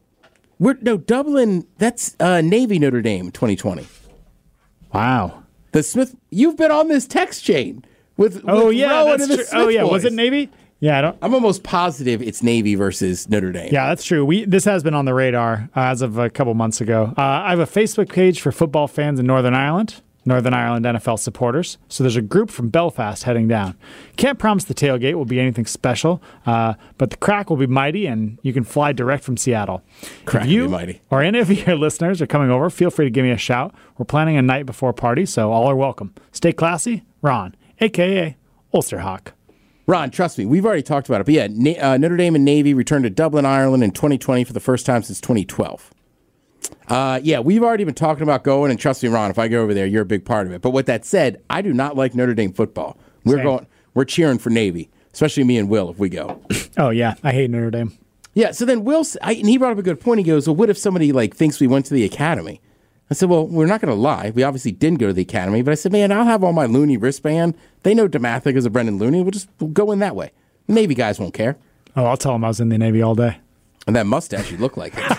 Dublin, that's Navy Notre Dame 2020. Wow. The Smith, you've been on this text chain with Rowan and the Smith boys. Was it Navy? Yeah, I'm almost positive it's Navy versus Notre Dame. Yeah, that's true. This has been on the radar as of a couple months ago. I have a Facebook page for football fans in Northern Ireland NFL supporters. So there's a group from Belfast heading down. Can't promise the tailgate will be anything special, but the crack will be mighty, and you can fly direct from Seattle. Crack will be mighty. Or any of your listeners are coming over, feel free to give me a shout. We're planning a night before party, so all are welcome. Stay classy, Ron, a.k.a. Ulsterhawk. Ron, trust me, we've already talked about it. But yeah, Notre Dame and Navy returned to Dublin, Ireland in 2020 for the first time since 2012. We've already been talking about going, and trust me, Ron, if I go over there, you're a big part of it. But with that said, I do not like Notre Dame football. We're cheering for Navy, especially me and Will if we go. Oh, yeah, I hate Notre Dame. Yeah, so then Will, and he brought up a good point. He goes, well, what if somebody thinks we went to the academy? I said, well, we're not going to lie. We obviously didn't go to the academy. But I said, man, I'll have all my Looney wristband. They know DeMatha is a Brendan Looney. We'll go in that way. Navy guys won't care. Oh, I'll tell them I was in the Navy all day. And that mustache, you look like it.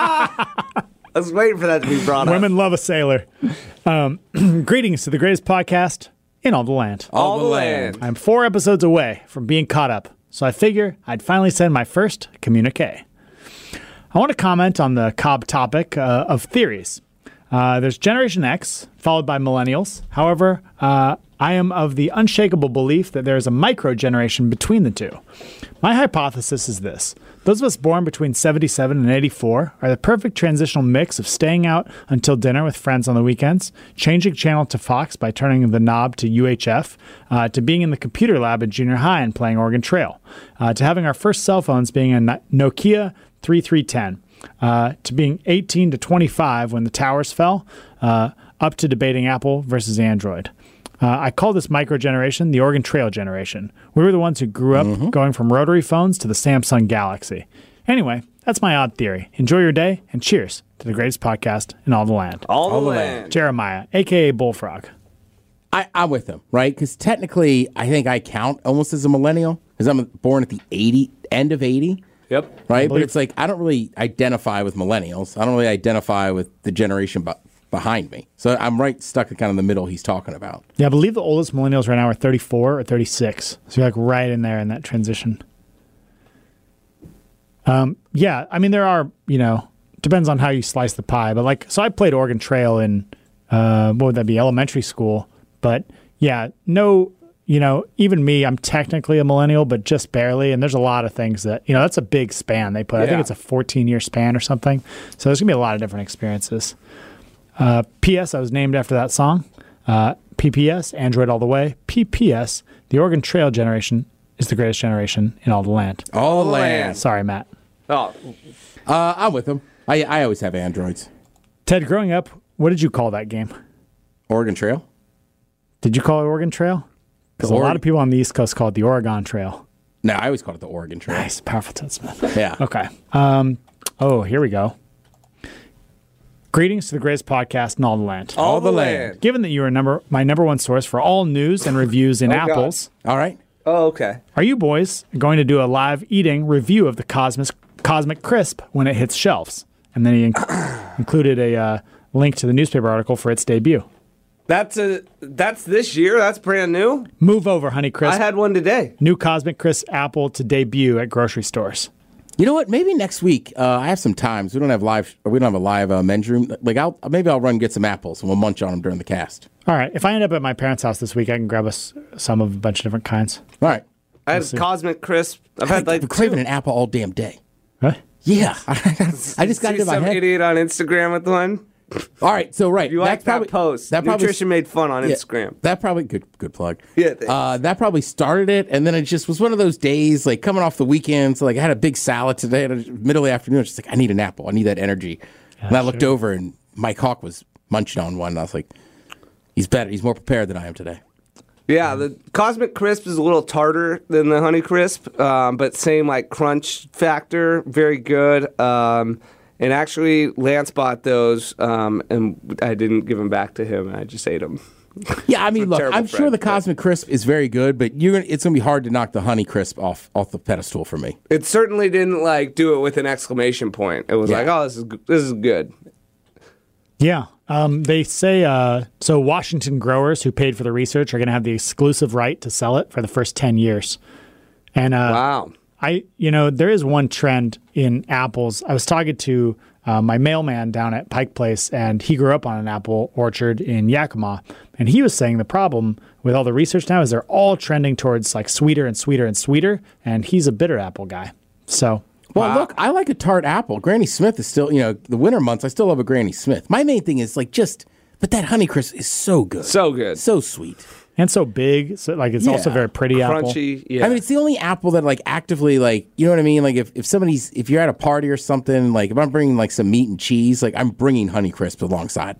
I was waiting for that to be brought up. Women love a sailor. Greetings to the greatest podcast in all the land. All the land. I'm 4 episodes away from being caught up, so I figure I'd finally send my first communique. I want to comment on the Cobb topic of theories. There's Generation X, followed by Millennials. However, I am of the unshakable belief that there is a micro-generation between the two. My hypothesis is this. Those of us born between 77 and 84 are the perfect transitional mix of staying out until dinner with friends on the weekends, changing channel to Fox by turning the knob to UHF, to being in the computer lab at junior high and playing Oregon Trail, to having our first cell phones being a Nokia 3310, to being 18 to 25 when the towers fell, up to debating Apple versus Android. I call this micro-generation the Oregon Trail generation. We were the ones who grew up going from rotary phones to the Samsung Galaxy. Anyway, that's my odd theory. Enjoy your day, and cheers to the greatest podcast in all the land. All the land. Jeremiah, a.k.a. Bullfrog. I'm with him, right? Because technically, I think I count almost as a millennial, because I'm born at the end of 80. Yep. Right? But it's I don't really identify with millennials. I don't really identify with the generation behind me. So I'm stuck kind of in the middle he's talking about. Yeah, I believe the oldest millennials right now are 34 or 36. So you're right in there in that transition. Yeah, I mean, there are, depends on how you slice the pie. But so I played Oregon Trail in, what would that be, elementary school. But yeah, no, even me, I'm technically a millennial, but just barely. And there's a lot of things that, that's a big span they put. Yeah. I think it's a 14-year span or something. So there's going to be a lot of different experiences. P.S. I was named after that song. P.P.S. Android all the way. P.P.S. The Oregon Trail generation is the greatest generation in all the land. All the land. Sorry, Matt. Oh, I'm with him. I always have Androids. Ted, growing up, what did you call that game? Oregon Trail. Did you call it Oregon Trail? Because a lot of people on the East Coast call it the Oregon Trail. No, I always called it the Oregon Trail. Nice, powerful Ted Smith. Yeah. Okay. Here we go. Greetings to the greatest podcast in all the land. All the land. Given that you are my number one source for all news and reviews in apples. God. All right. Oh, okay. Are you boys going to do a live eating review of the Cosmic Crisp when it hits shelves? And then he included a link to the newspaper article for its debut. That's this year? That's brand new? Move over, Honey Crisp. I had one today. New Cosmic Crisp apple to debut at grocery stores. You know what? Maybe next week. I have some times. We don't have a live men's room. Like maybe I'll run and get some apples and we'll munch on them during the cast. All right. If I end up at my parents' house this week, I can grab us some of a bunch of different kinds. All right. I had Cosmic Crisp. I've been craving an apple all damn day. Huh? Yeah. I just got it in my head. Some idiot on Instagram with one. All right, so You like that post. Nutrition made fun on Instagram. That probably, good plug. Yeah, that probably started it, and then it just was one of those days, like coming off the weekend, so like I had a big salad today, and middle of the afternoon, I was just like, I need an apple. I need that energy. Yeah, and I looked over, and Mike Hawk was munching on one, and I was like, he's better. He's more prepared than I am today. Yeah, the Cosmic Crisp is a little tartar than the Honey Crisp, but same like crunch factor, very good. And actually, Lance bought those, and I didn't give them back to him. I just ate them. Yeah, I mean, look, I'm sure the Cosmic Crisp is very good, but it's going to be hard to knock the Honey Crisp off the pedestal for me. It certainly didn't like do it with an exclamation point. It was like, oh, this is good. Yeah. They say, so Washington growers who paid for the research are going to have the exclusive right to sell it for the first 10 years. And wow. There is one trend in apples. I was talking to my mailman down at Pike Place, and he grew up on an apple orchard in Yakima. And he was saying the problem with all the research now is they're all trending towards like sweeter and sweeter and sweeter. And he's a bitter apple guy. So, look, I like a tart apple. Granny Smith is still, the winter months, I still love a Granny Smith. My main thing is but that Honey Crisp is so good. So good. So sweet. And so big, so it's also very pretty crunchy, apple. Yeah. I mean, it's the only apple that actively you know what I mean? Like if you're at a party or something, like if I'm bringing some meat and cheese, I'm bringing Honey Crisp alongside.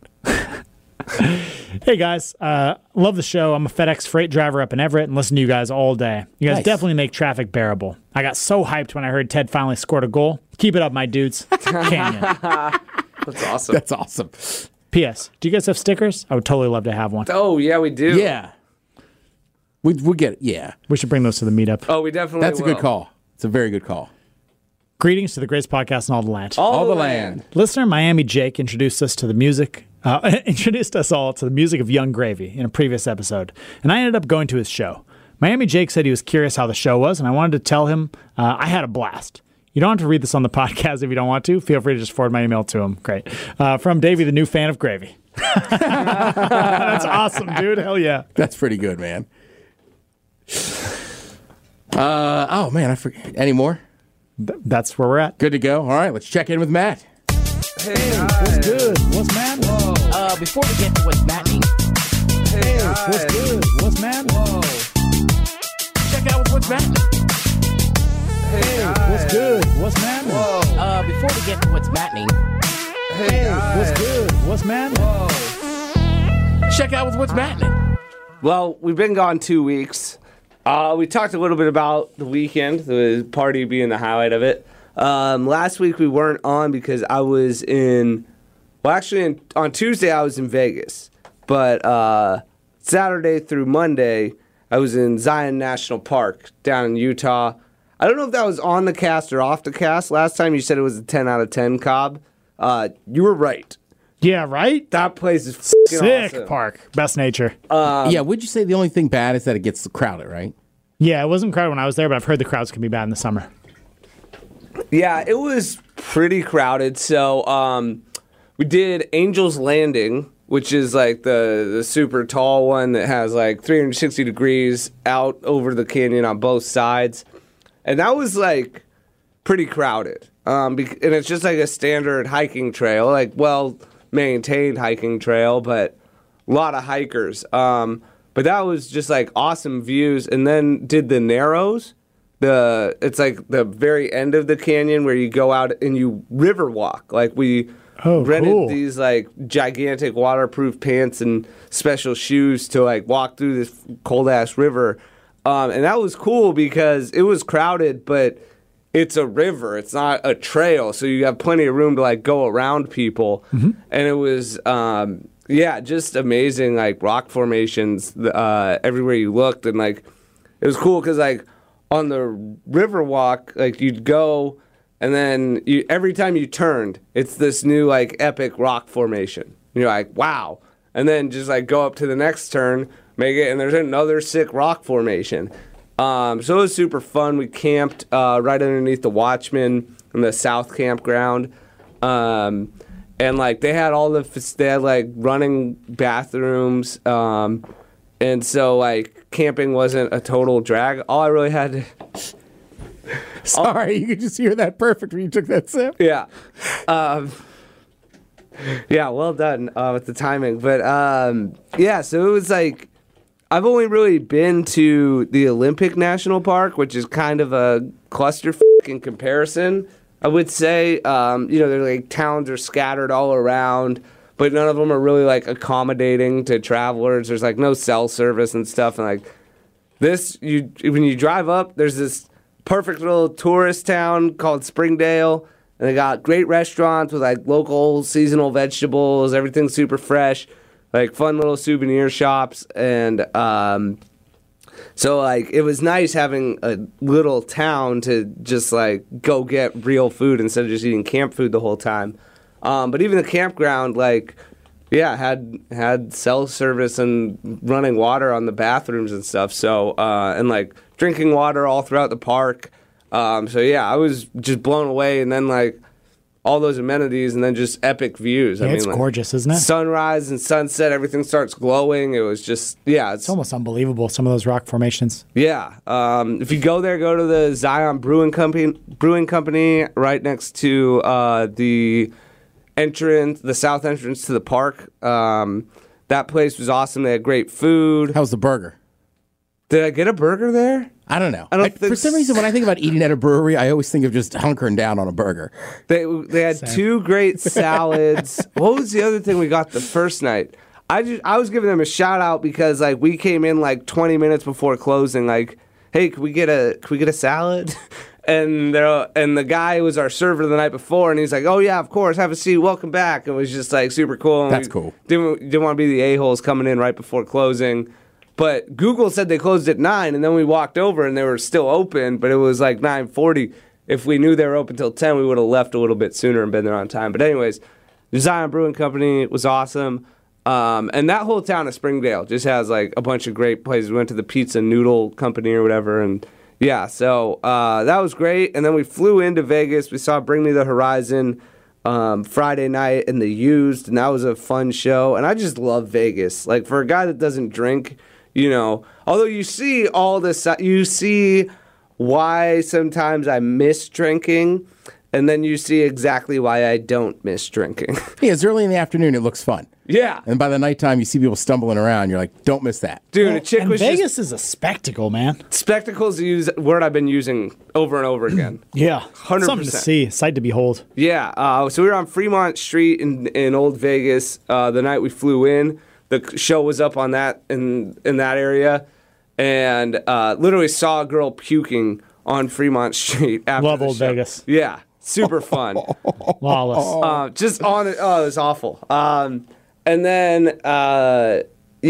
Hey guys, love the show. I'm a FedEx freight driver up in Everett and listen to you guys all day. You guys definitely make traffic bearable. I got so hyped when I heard Ted finally scored a goal. Keep it up, my dudes. Canyon. That's awesome. That's awesome. P.S. Do you guys have stickers? I would totally love to have one. Oh, yeah, we do. Yeah. We'll get it. Yeah. We should bring those to the meetup. Oh, we definitely That's a good call. It's a very good call. Greetings to the greatest podcast in all the land. All the land. Listener Miami Jake introduced us all to the music of Young Gravy in a previous episode, and I ended up going to his show. Miami Jake said he was curious how the show was, and I wanted to tell him I had a blast. You don't have to read this on the podcast if you don't want to. Feel free to just forward my email to him. Great. From Davey, the new fan of Gravy. That's awesome, dude. Hell yeah. That's pretty good, man. I forget. Any more? That's where we're at. Good to go. All right, let's check in with Matt. Hey, what's good? What's Matt? Whoa. Before we get to what's Mattning. Hey, what's good? What's Matt? Whoa. Check out with what's Matt. Hey, what's good? What's Matt? Whoa. Before we get to what's Mattning. Hey, what's good? What's Matt? Whoa. Check out with what's Mattning. Well, we've been gone 2 weeks. We talked a little bit about the weekend, the party being the highlight of it. Last week we weren't on because I was on Tuesday I was in Vegas. But Saturday through Monday, I was in Zion National Park down in Utah. I don't know if that was on the cast or off the cast. Last time you said it was a 10 out of 10, Cobb. You were right. Yeah, right? That place is sick awesome. Park. Best nature. Would you say the only thing bad is that it gets crowded, right? Yeah, it wasn't crowded when I was there, but I've heard the crowds can be bad in the summer. Yeah, it was pretty crowded. So we did Angel's Landing, which is like the super tall one that has 360 degrees out over the canyon on both sides. And that was pretty crowded. And it's just a standard hiking trail, well-maintained hiking trail, but a lot of hikers. But that was just awesome views. And then did the Narrows. It's the very end of the canyon where you go out and you river walk. We rented these gigantic waterproof pants and special shoes to walk through this cold ass river. And that was cool because it was crowded, but it's a river. It's not a trail, so you have plenty of room to go around people. Mm-hmm. And it was just amazing rock formations everywhere you looked, and it was cool because on the river walk you'd go, and then every time you turned, it's this new epic rock formation. And you're wow, and then just go up to the next turn, make it, and there's another sick rock formation. So it was super fun. We camped right underneath the Watchman in the South Campground. And like they had they had like running bathrooms. And so like camping wasn't a total drag. All I really had to... Sorry, you could just hear that perfect when you took that sip. Yeah. Yeah, well done with the timing. But yeah, so it was like, I've only really been to the Olympic National Park, which is kind of a cluster in comparison, I would say. You know, they're like towns are scattered all around, but none of them are really like accommodating to travelers. There's like no cell service and stuff. And like this, when you drive up, there's this perfect little tourist town called Springdale. And they got great restaurants with like local seasonal vegetables, everything's super fresh, like fun little souvenir shops. And so like it was nice having a little town to just like go get real food instead of just eating camp food the whole time. But even the campground, like, yeah, had cell service and running water on the bathrooms and stuff. So and like drinking water all throughout the park. So yeah, I was just blown away, and then like all those amenities, and then just epic views. Yeah, I mean, it's like, gorgeous, isn't it? Sunrise and sunset, everything starts glowing. It was just, yeah, It's almost unbelievable, some of those rock formations. yeah. If you go there, go to the Zion Brewing Company, right next to the south entrance to the park. That place was awesome. They had great food. How's the burger? Did I get a burger there? I don't know. I don't think for some reason, when I think about eating at a brewery, I always think of just hunkering down on a burger. They had two great salads. What was the other thing we got the first night? I was giving them a shout out because like we came in like 20 minutes before closing. Like, hey, can we get a salad? And the guy was our server the night before, and he's like, "Oh yeah, of course, have a seat, welcome back." It was just like super cool. And That's cool. Didn't want to be the a-holes coming in right before closing. But Google said they closed at 9, and then we walked over, and they were still open, but it was like 9:40. If we knew they were open till 10, we would have left a little bit sooner and been there on time. But anyways, the Zion Brewing Company was awesome. And that whole town of Springdale just has like a bunch of great places. We went to the Pizza Noodle Company or whatever, and yeah, so that was great. And then we flew into Vegas. We saw Bring Me the Horizon Friday night in the Used, and that was a fun show. And I just love Vegas. Like, for a guy that doesn't drink, you know, although you see all this, you see why sometimes I miss drinking, and then you see exactly why I don't miss drinking. Yeah, it's early in the afternoon. It looks fun. Yeah. And by the nighttime, you see people stumbling around. You're like, don't miss that. Dude, a chick And was Vegas is a spectacle, man. spectacles is a word I've been using over and over again. Yeah. 100%. Something to see, sight to behold. Yeah, so we were on Fremont Street in Old Vegas the night we flew in. The show was up on that in that area, and literally saw a girl puking on Fremont Street after Love the Old show. Vegas. Yeah, super fun. Lawless. Just on it. Oh, it was awful. And then I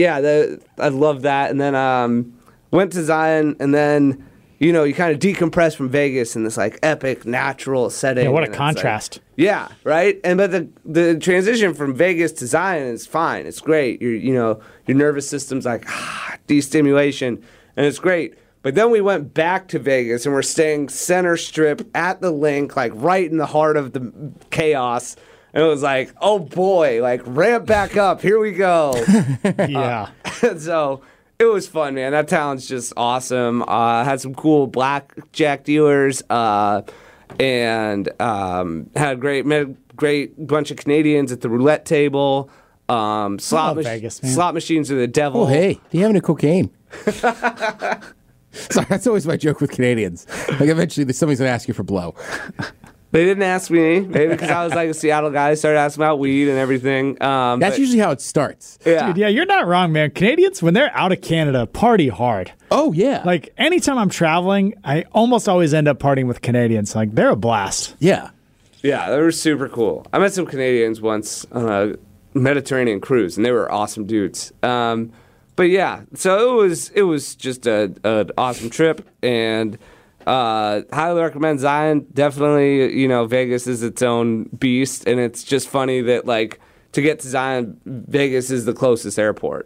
love that. And then went to Zion, and then you kind of decompress from Vegas in this like epic natural setting. Yeah, what a and it's like- contrast. yeah, right. But the transition from Vegas to Zion is fine. It's great. Your nervous system's like destimulation, and it's great. But then we went back to Vegas, and we're staying center strip at the Link, like right in the heart of the chaos. And it was like, oh boy, like ramp back up. Here we go. Yeah. So it was fun, man. That town's just awesome. Had some cool blackjack dealers. And met a great bunch of Canadians at the roulette table. Vegas, man. Slot machines are the devil. Oh, hey, do you have any cocaine? Sorry, that's always my joke with Canadians. Like, eventually somebody's going to ask you for blow. They didn't ask me, maybe because I was like a Seattle guy. Started asking about weed and everything. That's usually how it starts. yeah. Dude, yeah, you're not wrong, man. Canadians, when they're out of Canada, party hard. Oh, yeah. Like, anytime I'm traveling, I almost always end up partying with Canadians. Like, they're a blast. Yeah. Yeah, they were super cool. I met some Canadians once on a Mediterranean cruise, and they were awesome dudes. But yeah, so it was just an awesome trip, and highly recommend Zion. Definitely, Vegas is its own beast, and it's just funny that like to get to Zion, Vegas is the closest airport.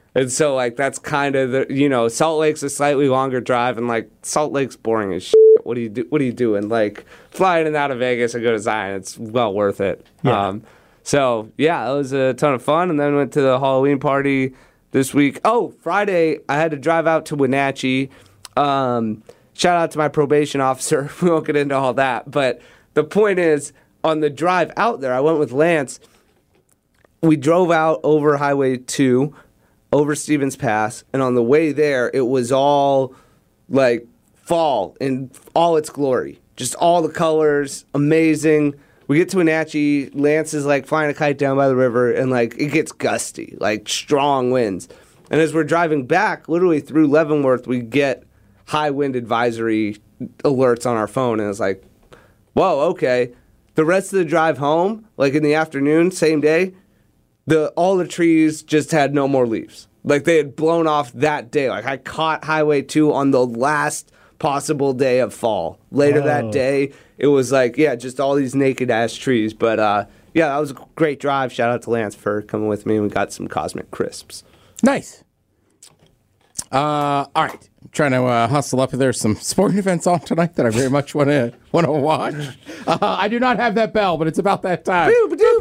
And so, like, that's kind of the, Salt Lake's a slightly longer drive, and, like, Salt Lake's boring as shit. What are you doing? Like, flying in and out of Vegas and go to Zion, it's well worth it. Yeah. So, yeah, it was a ton of fun, and then went to the Halloween party this week. Oh, Friday, I had to drive out to Wenatchee. Shout out to my probation officer. We won't get into all that. But the point is, on the drive out there, I went with Lance. We drove out over Highway 2, over Stevens Pass, and on the way there, it was all like fall in all its glory. Just all the colors, amazing. We get to Wenatchee, Lance is like flying a kite down by the river, and like it gets gusty, like strong winds. And as we're driving back, literally through Leavenworth, we get high wind advisory alerts on our phone, and it's like, whoa, okay. The rest of the drive home, like in the afternoon, same day, all the trees just had no more leaves. Like they had blown off that day. Like I caught Highway 2 on the last possible day of fall. Later that day, it was like, just all these naked ass trees. But that was a great drive. Shout out to Lance for coming with me, and we got some Cosmic Crisps. Nice. All right. I'm trying to hustle up. There's some sporting events on tonight that I very much want to watch. I do not have that bell, but it's about that time.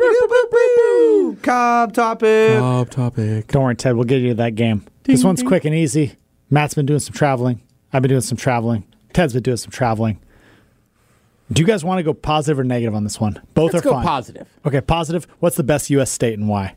Cobb topic. Don't worry, Ted. We'll get you to that game. This one's quick and easy. Matt's been doing some traveling. I've been doing some traveling. Ted's been doing some traveling. Do you guys want to go positive or negative on this one? Both Let's are go fine. Positive. Okay, positive. What's the best U.S. state and why?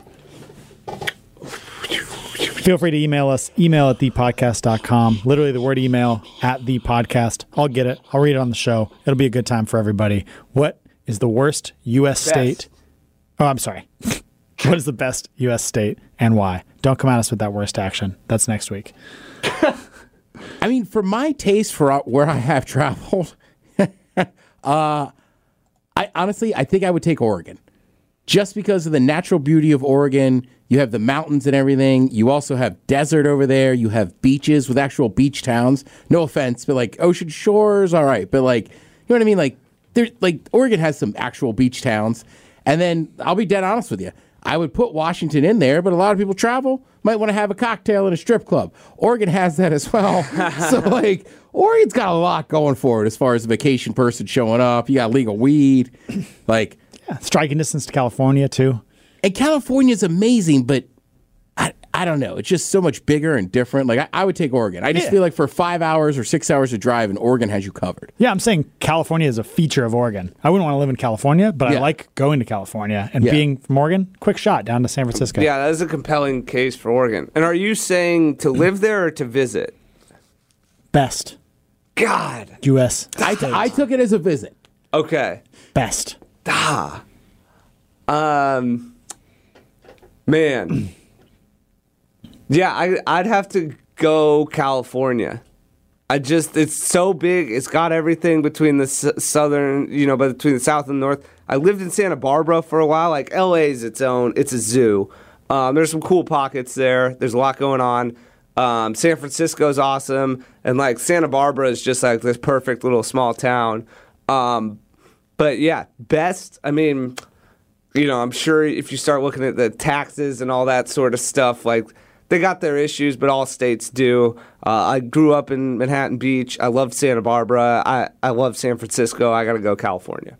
Feel free to email us. Email at thepodcast.com. Literally the word email at thepodcast. I'll get it. I'll read it on the show. It'll be a good time for everybody. What is the worst U.S. state? Oh, I'm sorry. What is the best U.S. state and why? Don't come at us with that worst action. That's next week. I mean, for my taste for where I have traveled, I think I would take Oregon. Just because of the natural beauty of Oregon. You have the mountains and everything. You also have desert over there. You have beaches with actual beach towns. No offense, but like Ocean Shores, all right. But like, you know what I mean? Like Oregon has some actual beach towns. And then I'll be dead honest with you. I would put Washington in there, but a lot of people travel, might want to have a cocktail in a strip club. Oregon has that as well. So like, Oregon's got a lot going for it as far as a vacation person showing up. You got legal weed. Like, striking distance to California too. And California's amazing, but I don't know. It's just so much bigger and different. Like, I would take Oregon. I just feel like for 5 hours or 6 hours of drive, and Oregon has you covered. Yeah, I'm saying California is a feature of Oregon. I wouldn't want to live in California, but I like going to California. And being from Oregon, quick shot down to San Francisco. Yeah, that is a compelling case for Oregon. And are you saying to live there or to visit? Best. God. U.S. I took it as a visit. Okay. Best. Man. Yeah, I'd have to go California. It's so big. It's got everything between the southern, between the south and north. I lived in Santa Barbara for a while. Like, LA is it's a zoo. There's some cool pockets there. There's a lot going on. San Francisco's awesome. And, like, Santa Barbara is just, like, this perfect little small town. But, yeah, best, I mean, I'm sure if you start looking at the taxes and all that sort of stuff, like, they got their issues, but all states do. I grew up in Manhattan Beach. I love Santa Barbara. I love San Francisco. I got to go California.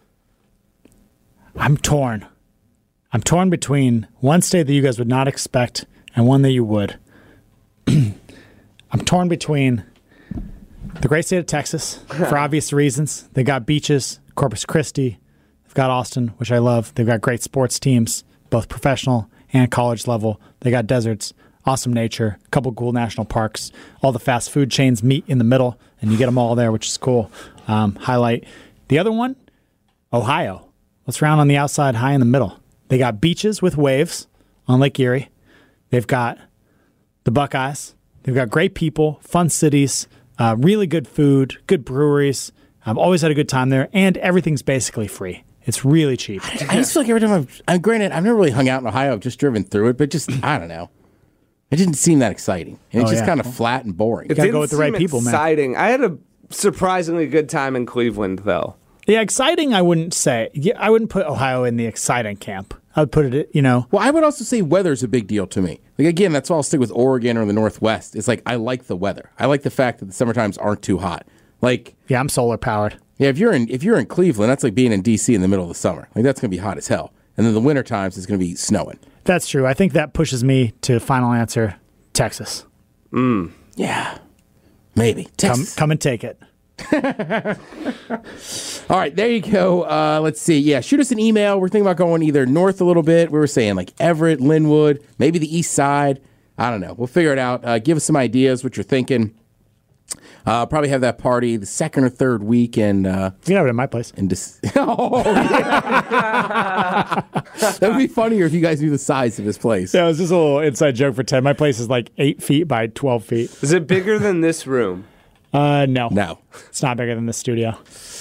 I'm torn. I'm torn between one state that you guys would not expect and one that you would. I'm torn between the great state of Texas, for obvious reasons. They got beaches, Corpus Christi. They've got Austin, which I love. They've got great sports teams, both professional and college level. They got deserts, awesome nature, a couple cool national parks. All the fast food chains meet in the middle, and you get them all there, which is cool. Highlight. The other one, Ohio. Let's round on the outside, high in the middle. They got beaches with waves on Lake Erie. They've got the Buckeyes. They've got great people, fun cities, really good food, good breweries. I've always had a good time there, and everything's basically free. It's really cheap. I just feel like every time granted, I've never really hung out in Ohio. I've just driven through it, but just, I don't know. It didn't seem that exciting. It's just kind of flat and boring. You got to go with the right people, man. Exciting. I had a surprisingly good time in Cleveland, though. Yeah, exciting, I wouldn't say. I wouldn't put Ohio in the exciting camp. I would put it, Well, I would also say weather's a big deal to me. Like, again, that's why I'll stick with Oregon or the Northwest. It's like, I like the weather. I like the fact that the summer times aren't too hot. Like, yeah, I'm solar powered. Yeah, if you're in Cleveland, that's like being in D.C. in the middle of the summer. Like, that's going to be hot as hell. And then the winter times, it's going to be snowing. That's true. I think that pushes me to final answer, Texas. Yeah, maybe. Texas. Come and take it. All right, there you go. Let's see. Yeah, shoot us an email. We're thinking about going either north a little bit. We were saying like Everett, Linwood, maybe the east side. I don't know. We'll figure it out. Give us some ideas, what you're thinking. Probably have that party the second or third week. And, you can have it at my place. Oh, yeah. That would be funnier if you guys knew the size of this place. Yeah, it was just a little inside joke for Ted. My place is like 8 feet by 12 feet. Is it bigger than this room? No. It's not bigger than the studio.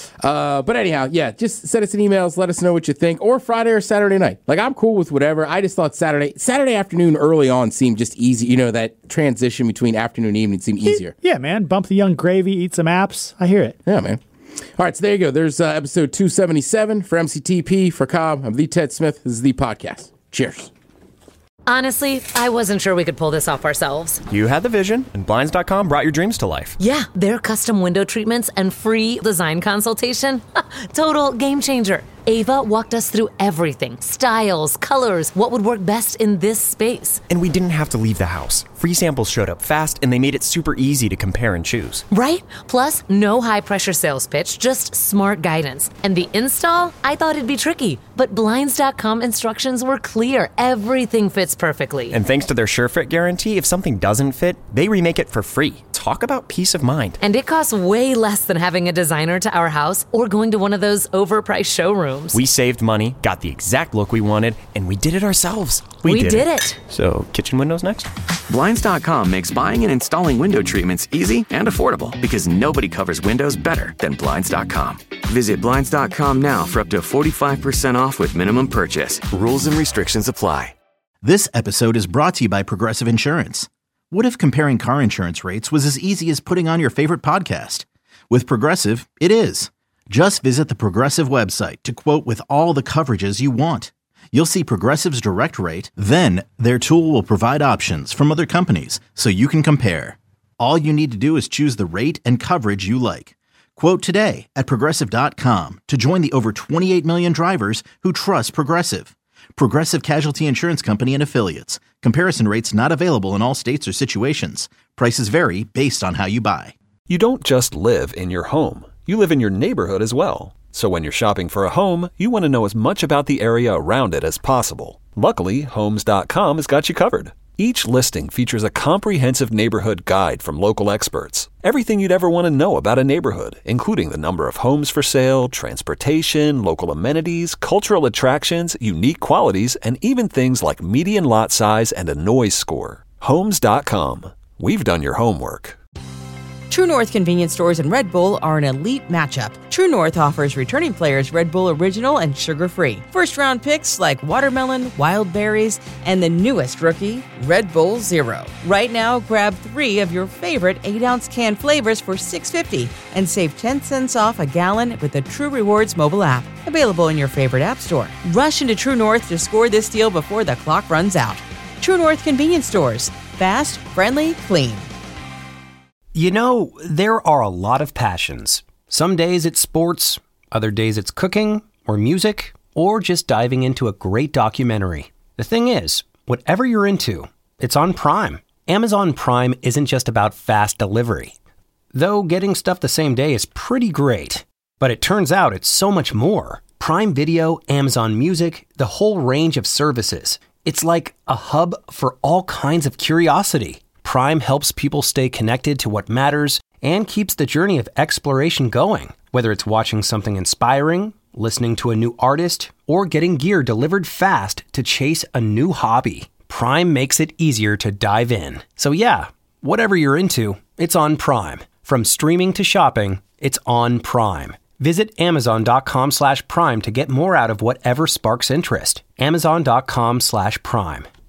But anyhow, yeah, just send us an email. Let us know what you think. Or Friday or Saturday night. Like, I'm cool with whatever. I just thought Saturday afternoon early on seemed just easy. You know, that transition between afternoon and evening seemed easier. Yeah, man. Bump the young gravy, eat some apps. I hear it. Yeah, man. All right, so there you go. There's episode 277 for MCTP. For Cobb, I'm the Ted Smith. This is the podcast. Cheers. Honestly, I wasn't sure we could pull this off ourselves. You had the vision, and Blinds.com brought your dreams to life. Yeah, their custom window treatments and free design consultation. Total game changer. Ava walked us through everything. Styles, colors, what would work best in this space. And we didn't have to leave the house. Free samples showed up fast, and they made it super easy to compare and choose. Right? Plus, no high-pressure sales pitch, just smart guidance. And the install? I thought it'd be tricky, but Blinds.com instructions were clear. Everything fits perfectly. And thanks to their SureFit guarantee, if something doesn't fit, they remake it for free. Talk about peace of mind. And it costs way less than having a designer to our house or going to one of those overpriced showrooms. We saved money, got the exact look we wanted, and we did it ourselves. We did it. So, kitchen windows next? Blinds.com makes buying and installing window treatments easy and affordable because nobody covers windows better than Blinds.com. Visit Blinds.com now for up to 45% off with minimum purchase. Rules and restrictions apply. This episode is brought to you by Progressive Insurance. What if comparing car insurance rates was as easy as putting on your favorite podcast? With Progressive, it is. Just visit the Progressive website to quote with all the coverages you want. You'll see Progressive's direct rate, then their tool will provide options from other companies so you can compare. All you need to do is choose the rate and coverage you like. Quote today at Progressive.com to join the over 28 million drivers who trust Progressive. Progressive Casualty Insurance Company and Affiliates. Comparison rates not available in all states or situations. Prices vary based on how you buy. You don't just live in your home. You live in your neighborhood as well. So when you're shopping for a home, you want to know as much about the area around it as possible. Luckily, Homes.com has got you covered. Each listing features a comprehensive neighborhood guide from local experts. Everything you'd ever want to know about a neighborhood, including the number of homes for sale, transportation, local amenities, cultural attractions, unique qualities, and even things like median lot size and a noise score. Homes.com. We've done your homework. True North convenience stores and Red Bull are an elite matchup. True North offers returning players Red Bull Original and sugar-free. First-round picks like watermelon, wild berries, and the newest rookie, Red Bull Zero. Right now, grab 3 of your favorite 8-ounce can flavors for $6.50 and save 10 cents off a gallon with the True Rewards mobile app. Available in your favorite app store. Rush into True North to score this deal before the clock runs out. True North convenience stores. Fast, friendly, clean. You know, there are a lot of passions. Some days it's sports, other days it's cooking, or music, or just diving into a great documentary. The thing is, whatever you're into, it's on Prime. Amazon Prime isn't just about fast delivery. Though getting stuff the same day is pretty great. But it turns out it's so much more. Prime Video, Amazon Music, the whole range of services. It's like a hub for all kinds of curiosity. Prime helps people stay connected to what matters and keeps the journey of exploration going. Whether it's watching something inspiring, listening to a new artist, or getting gear delivered fast to chase a new hobby, Prime makes it easier to dive in. So yeah, whatever you're into, it's on Prime. From streaming to shopping, it's on Prime. Visit Amazon.com/Prime to get more out of whatever sparks interest. Amazon.com/Prime.